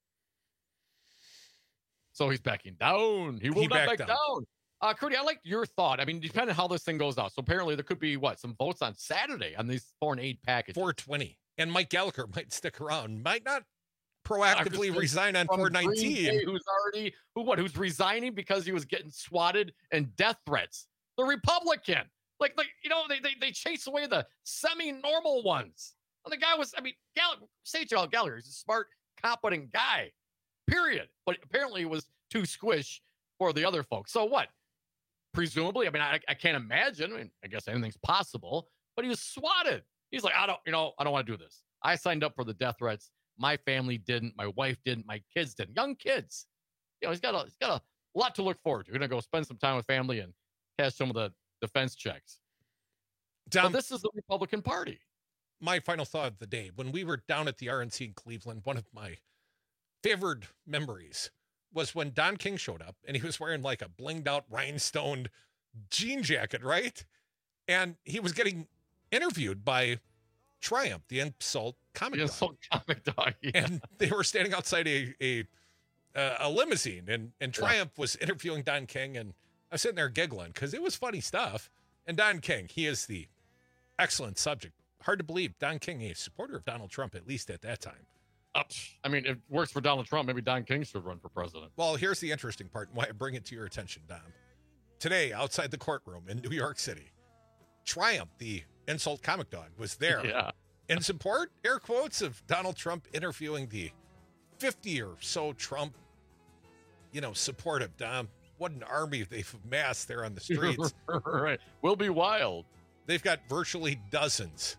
So he's backing down. He will He not backed back down. down. Uh, Crudy, I like your thought. I mean, depending on how this thing goes out. So apparently there could be, what, some votes on Saturday on these foreign aid packages. four twenty. And Mike Gallagher might stick around, might not proactively Congressman resign on from four Green nineteen. Bay Who's already, who what, who's resigning because he was getting swatted and death threats. The Republican. Like, like you know, they, they, they chase away the semi-normal ones. And the guy was, I mean, Gallagher, say Joel Gallagher, he's a smart, competent guy, period. But apparently it was too squish for the other folks. So what? Presumably, I mean, I, I can't imagine. I mean, I guess anything's possible, but he was swatted. He's like, I don't, you know, I don't want to do this. I signed up for the death threats. My family didn't. My wife didn't. My kids didn't. Young kids. You know, he's got a, he's got a lot to look forward to. He's going to go spend some time with family and cash some of the defense checks. Dom, but this is the Republican Party. My final thought of the day, when we were down at the R N C in Cleveland, one of my favored memories was when Don King showed up and he was wearing like a blinged out rhinestoned jean jacket, right? And he was getting interviewed by Triumph, the insult comic the dog. insult comic dog, yeah. And they were standing outside a a, uh, a limousine, and, and Triumph yeah. was interviewing Don King, and I was sitting there giggling because it was funny stuff. And Don King, he is the excellent subject. Hard to believe Don King, a supporter of Donald Trump, at least at that time. Uh, I mean, it works for Donald Trump. Maybe Don King should run for president. Well, here's the interesting part and why I bring it to your attention, Dom. Today, outside the courtroom in New York City, Triumph, the insult comic dog, was there yeah. in support, air quotes, of Donald Trump interviewing the fifty or so Trump, you know, supportive, Dom. What an army they've amassed there on the streets. Right. Will be wild. They've got virtually dozens.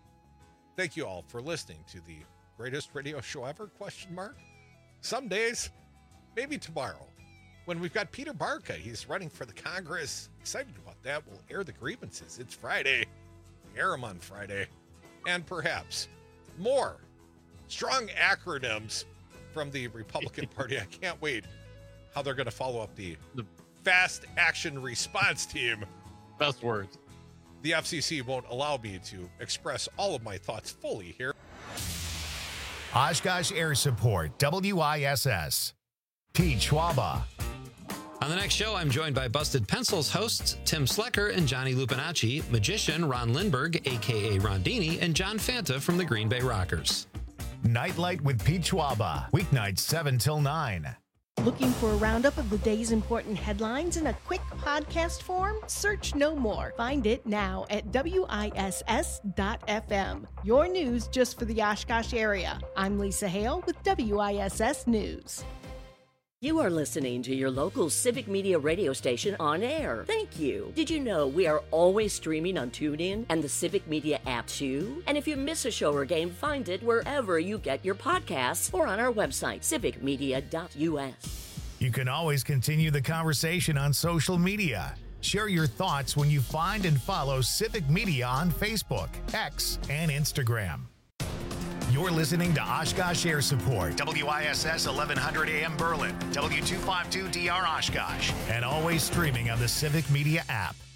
Thank you all for listening to the greatest radio show ever, question mark. Some days, maybe tomorrow, when we've got Peter Barca, he's running for the Congress. Excited about that. We'll air the grievances. It's Friday. We air them on Friday. And perhaps more strong acronyms from the Republican Party. I can't wait how they're going to follow up the, the fast action response team. Best words. The F C C won't allow me to express all of my thoughts fully here. Oshkosh Air Support, W I S S. Pete Schwaba. On the next show, I'm joined by Busted Pencils hosts Tim Slecker and Johnny Lupinacci, magician Ron Lindbergh, a k a. Rondini, and John Fanta from the Green Bay Rockers. Nightlight with Pete Schwaba, weeknights seven till nine. Looking for a roundup of the day's important headlines in a quick podcast form? Search no more. Find it now at W I S S dot F M. Your news just for the Oshkosh area. I'm Lisa Hale with W I S S News. You are listening to your local Civic Media radio station on air. Thank you. Did you know we are always streaming on TuneIn and the Civic Media app too? And if you miss a show or game, find it wherever you get your podcasts or on our website, civic media dot U S. You can always continue the conversation on social media. Share your thoughts when you find and follow Civic Media on Facebook, X, and Instagram. You're listening to Oshkosh Air Support, W I S S eleven hundred A M Berlin, W two fifty-two D R Oshkosh, and always streaming on the Civic Media app.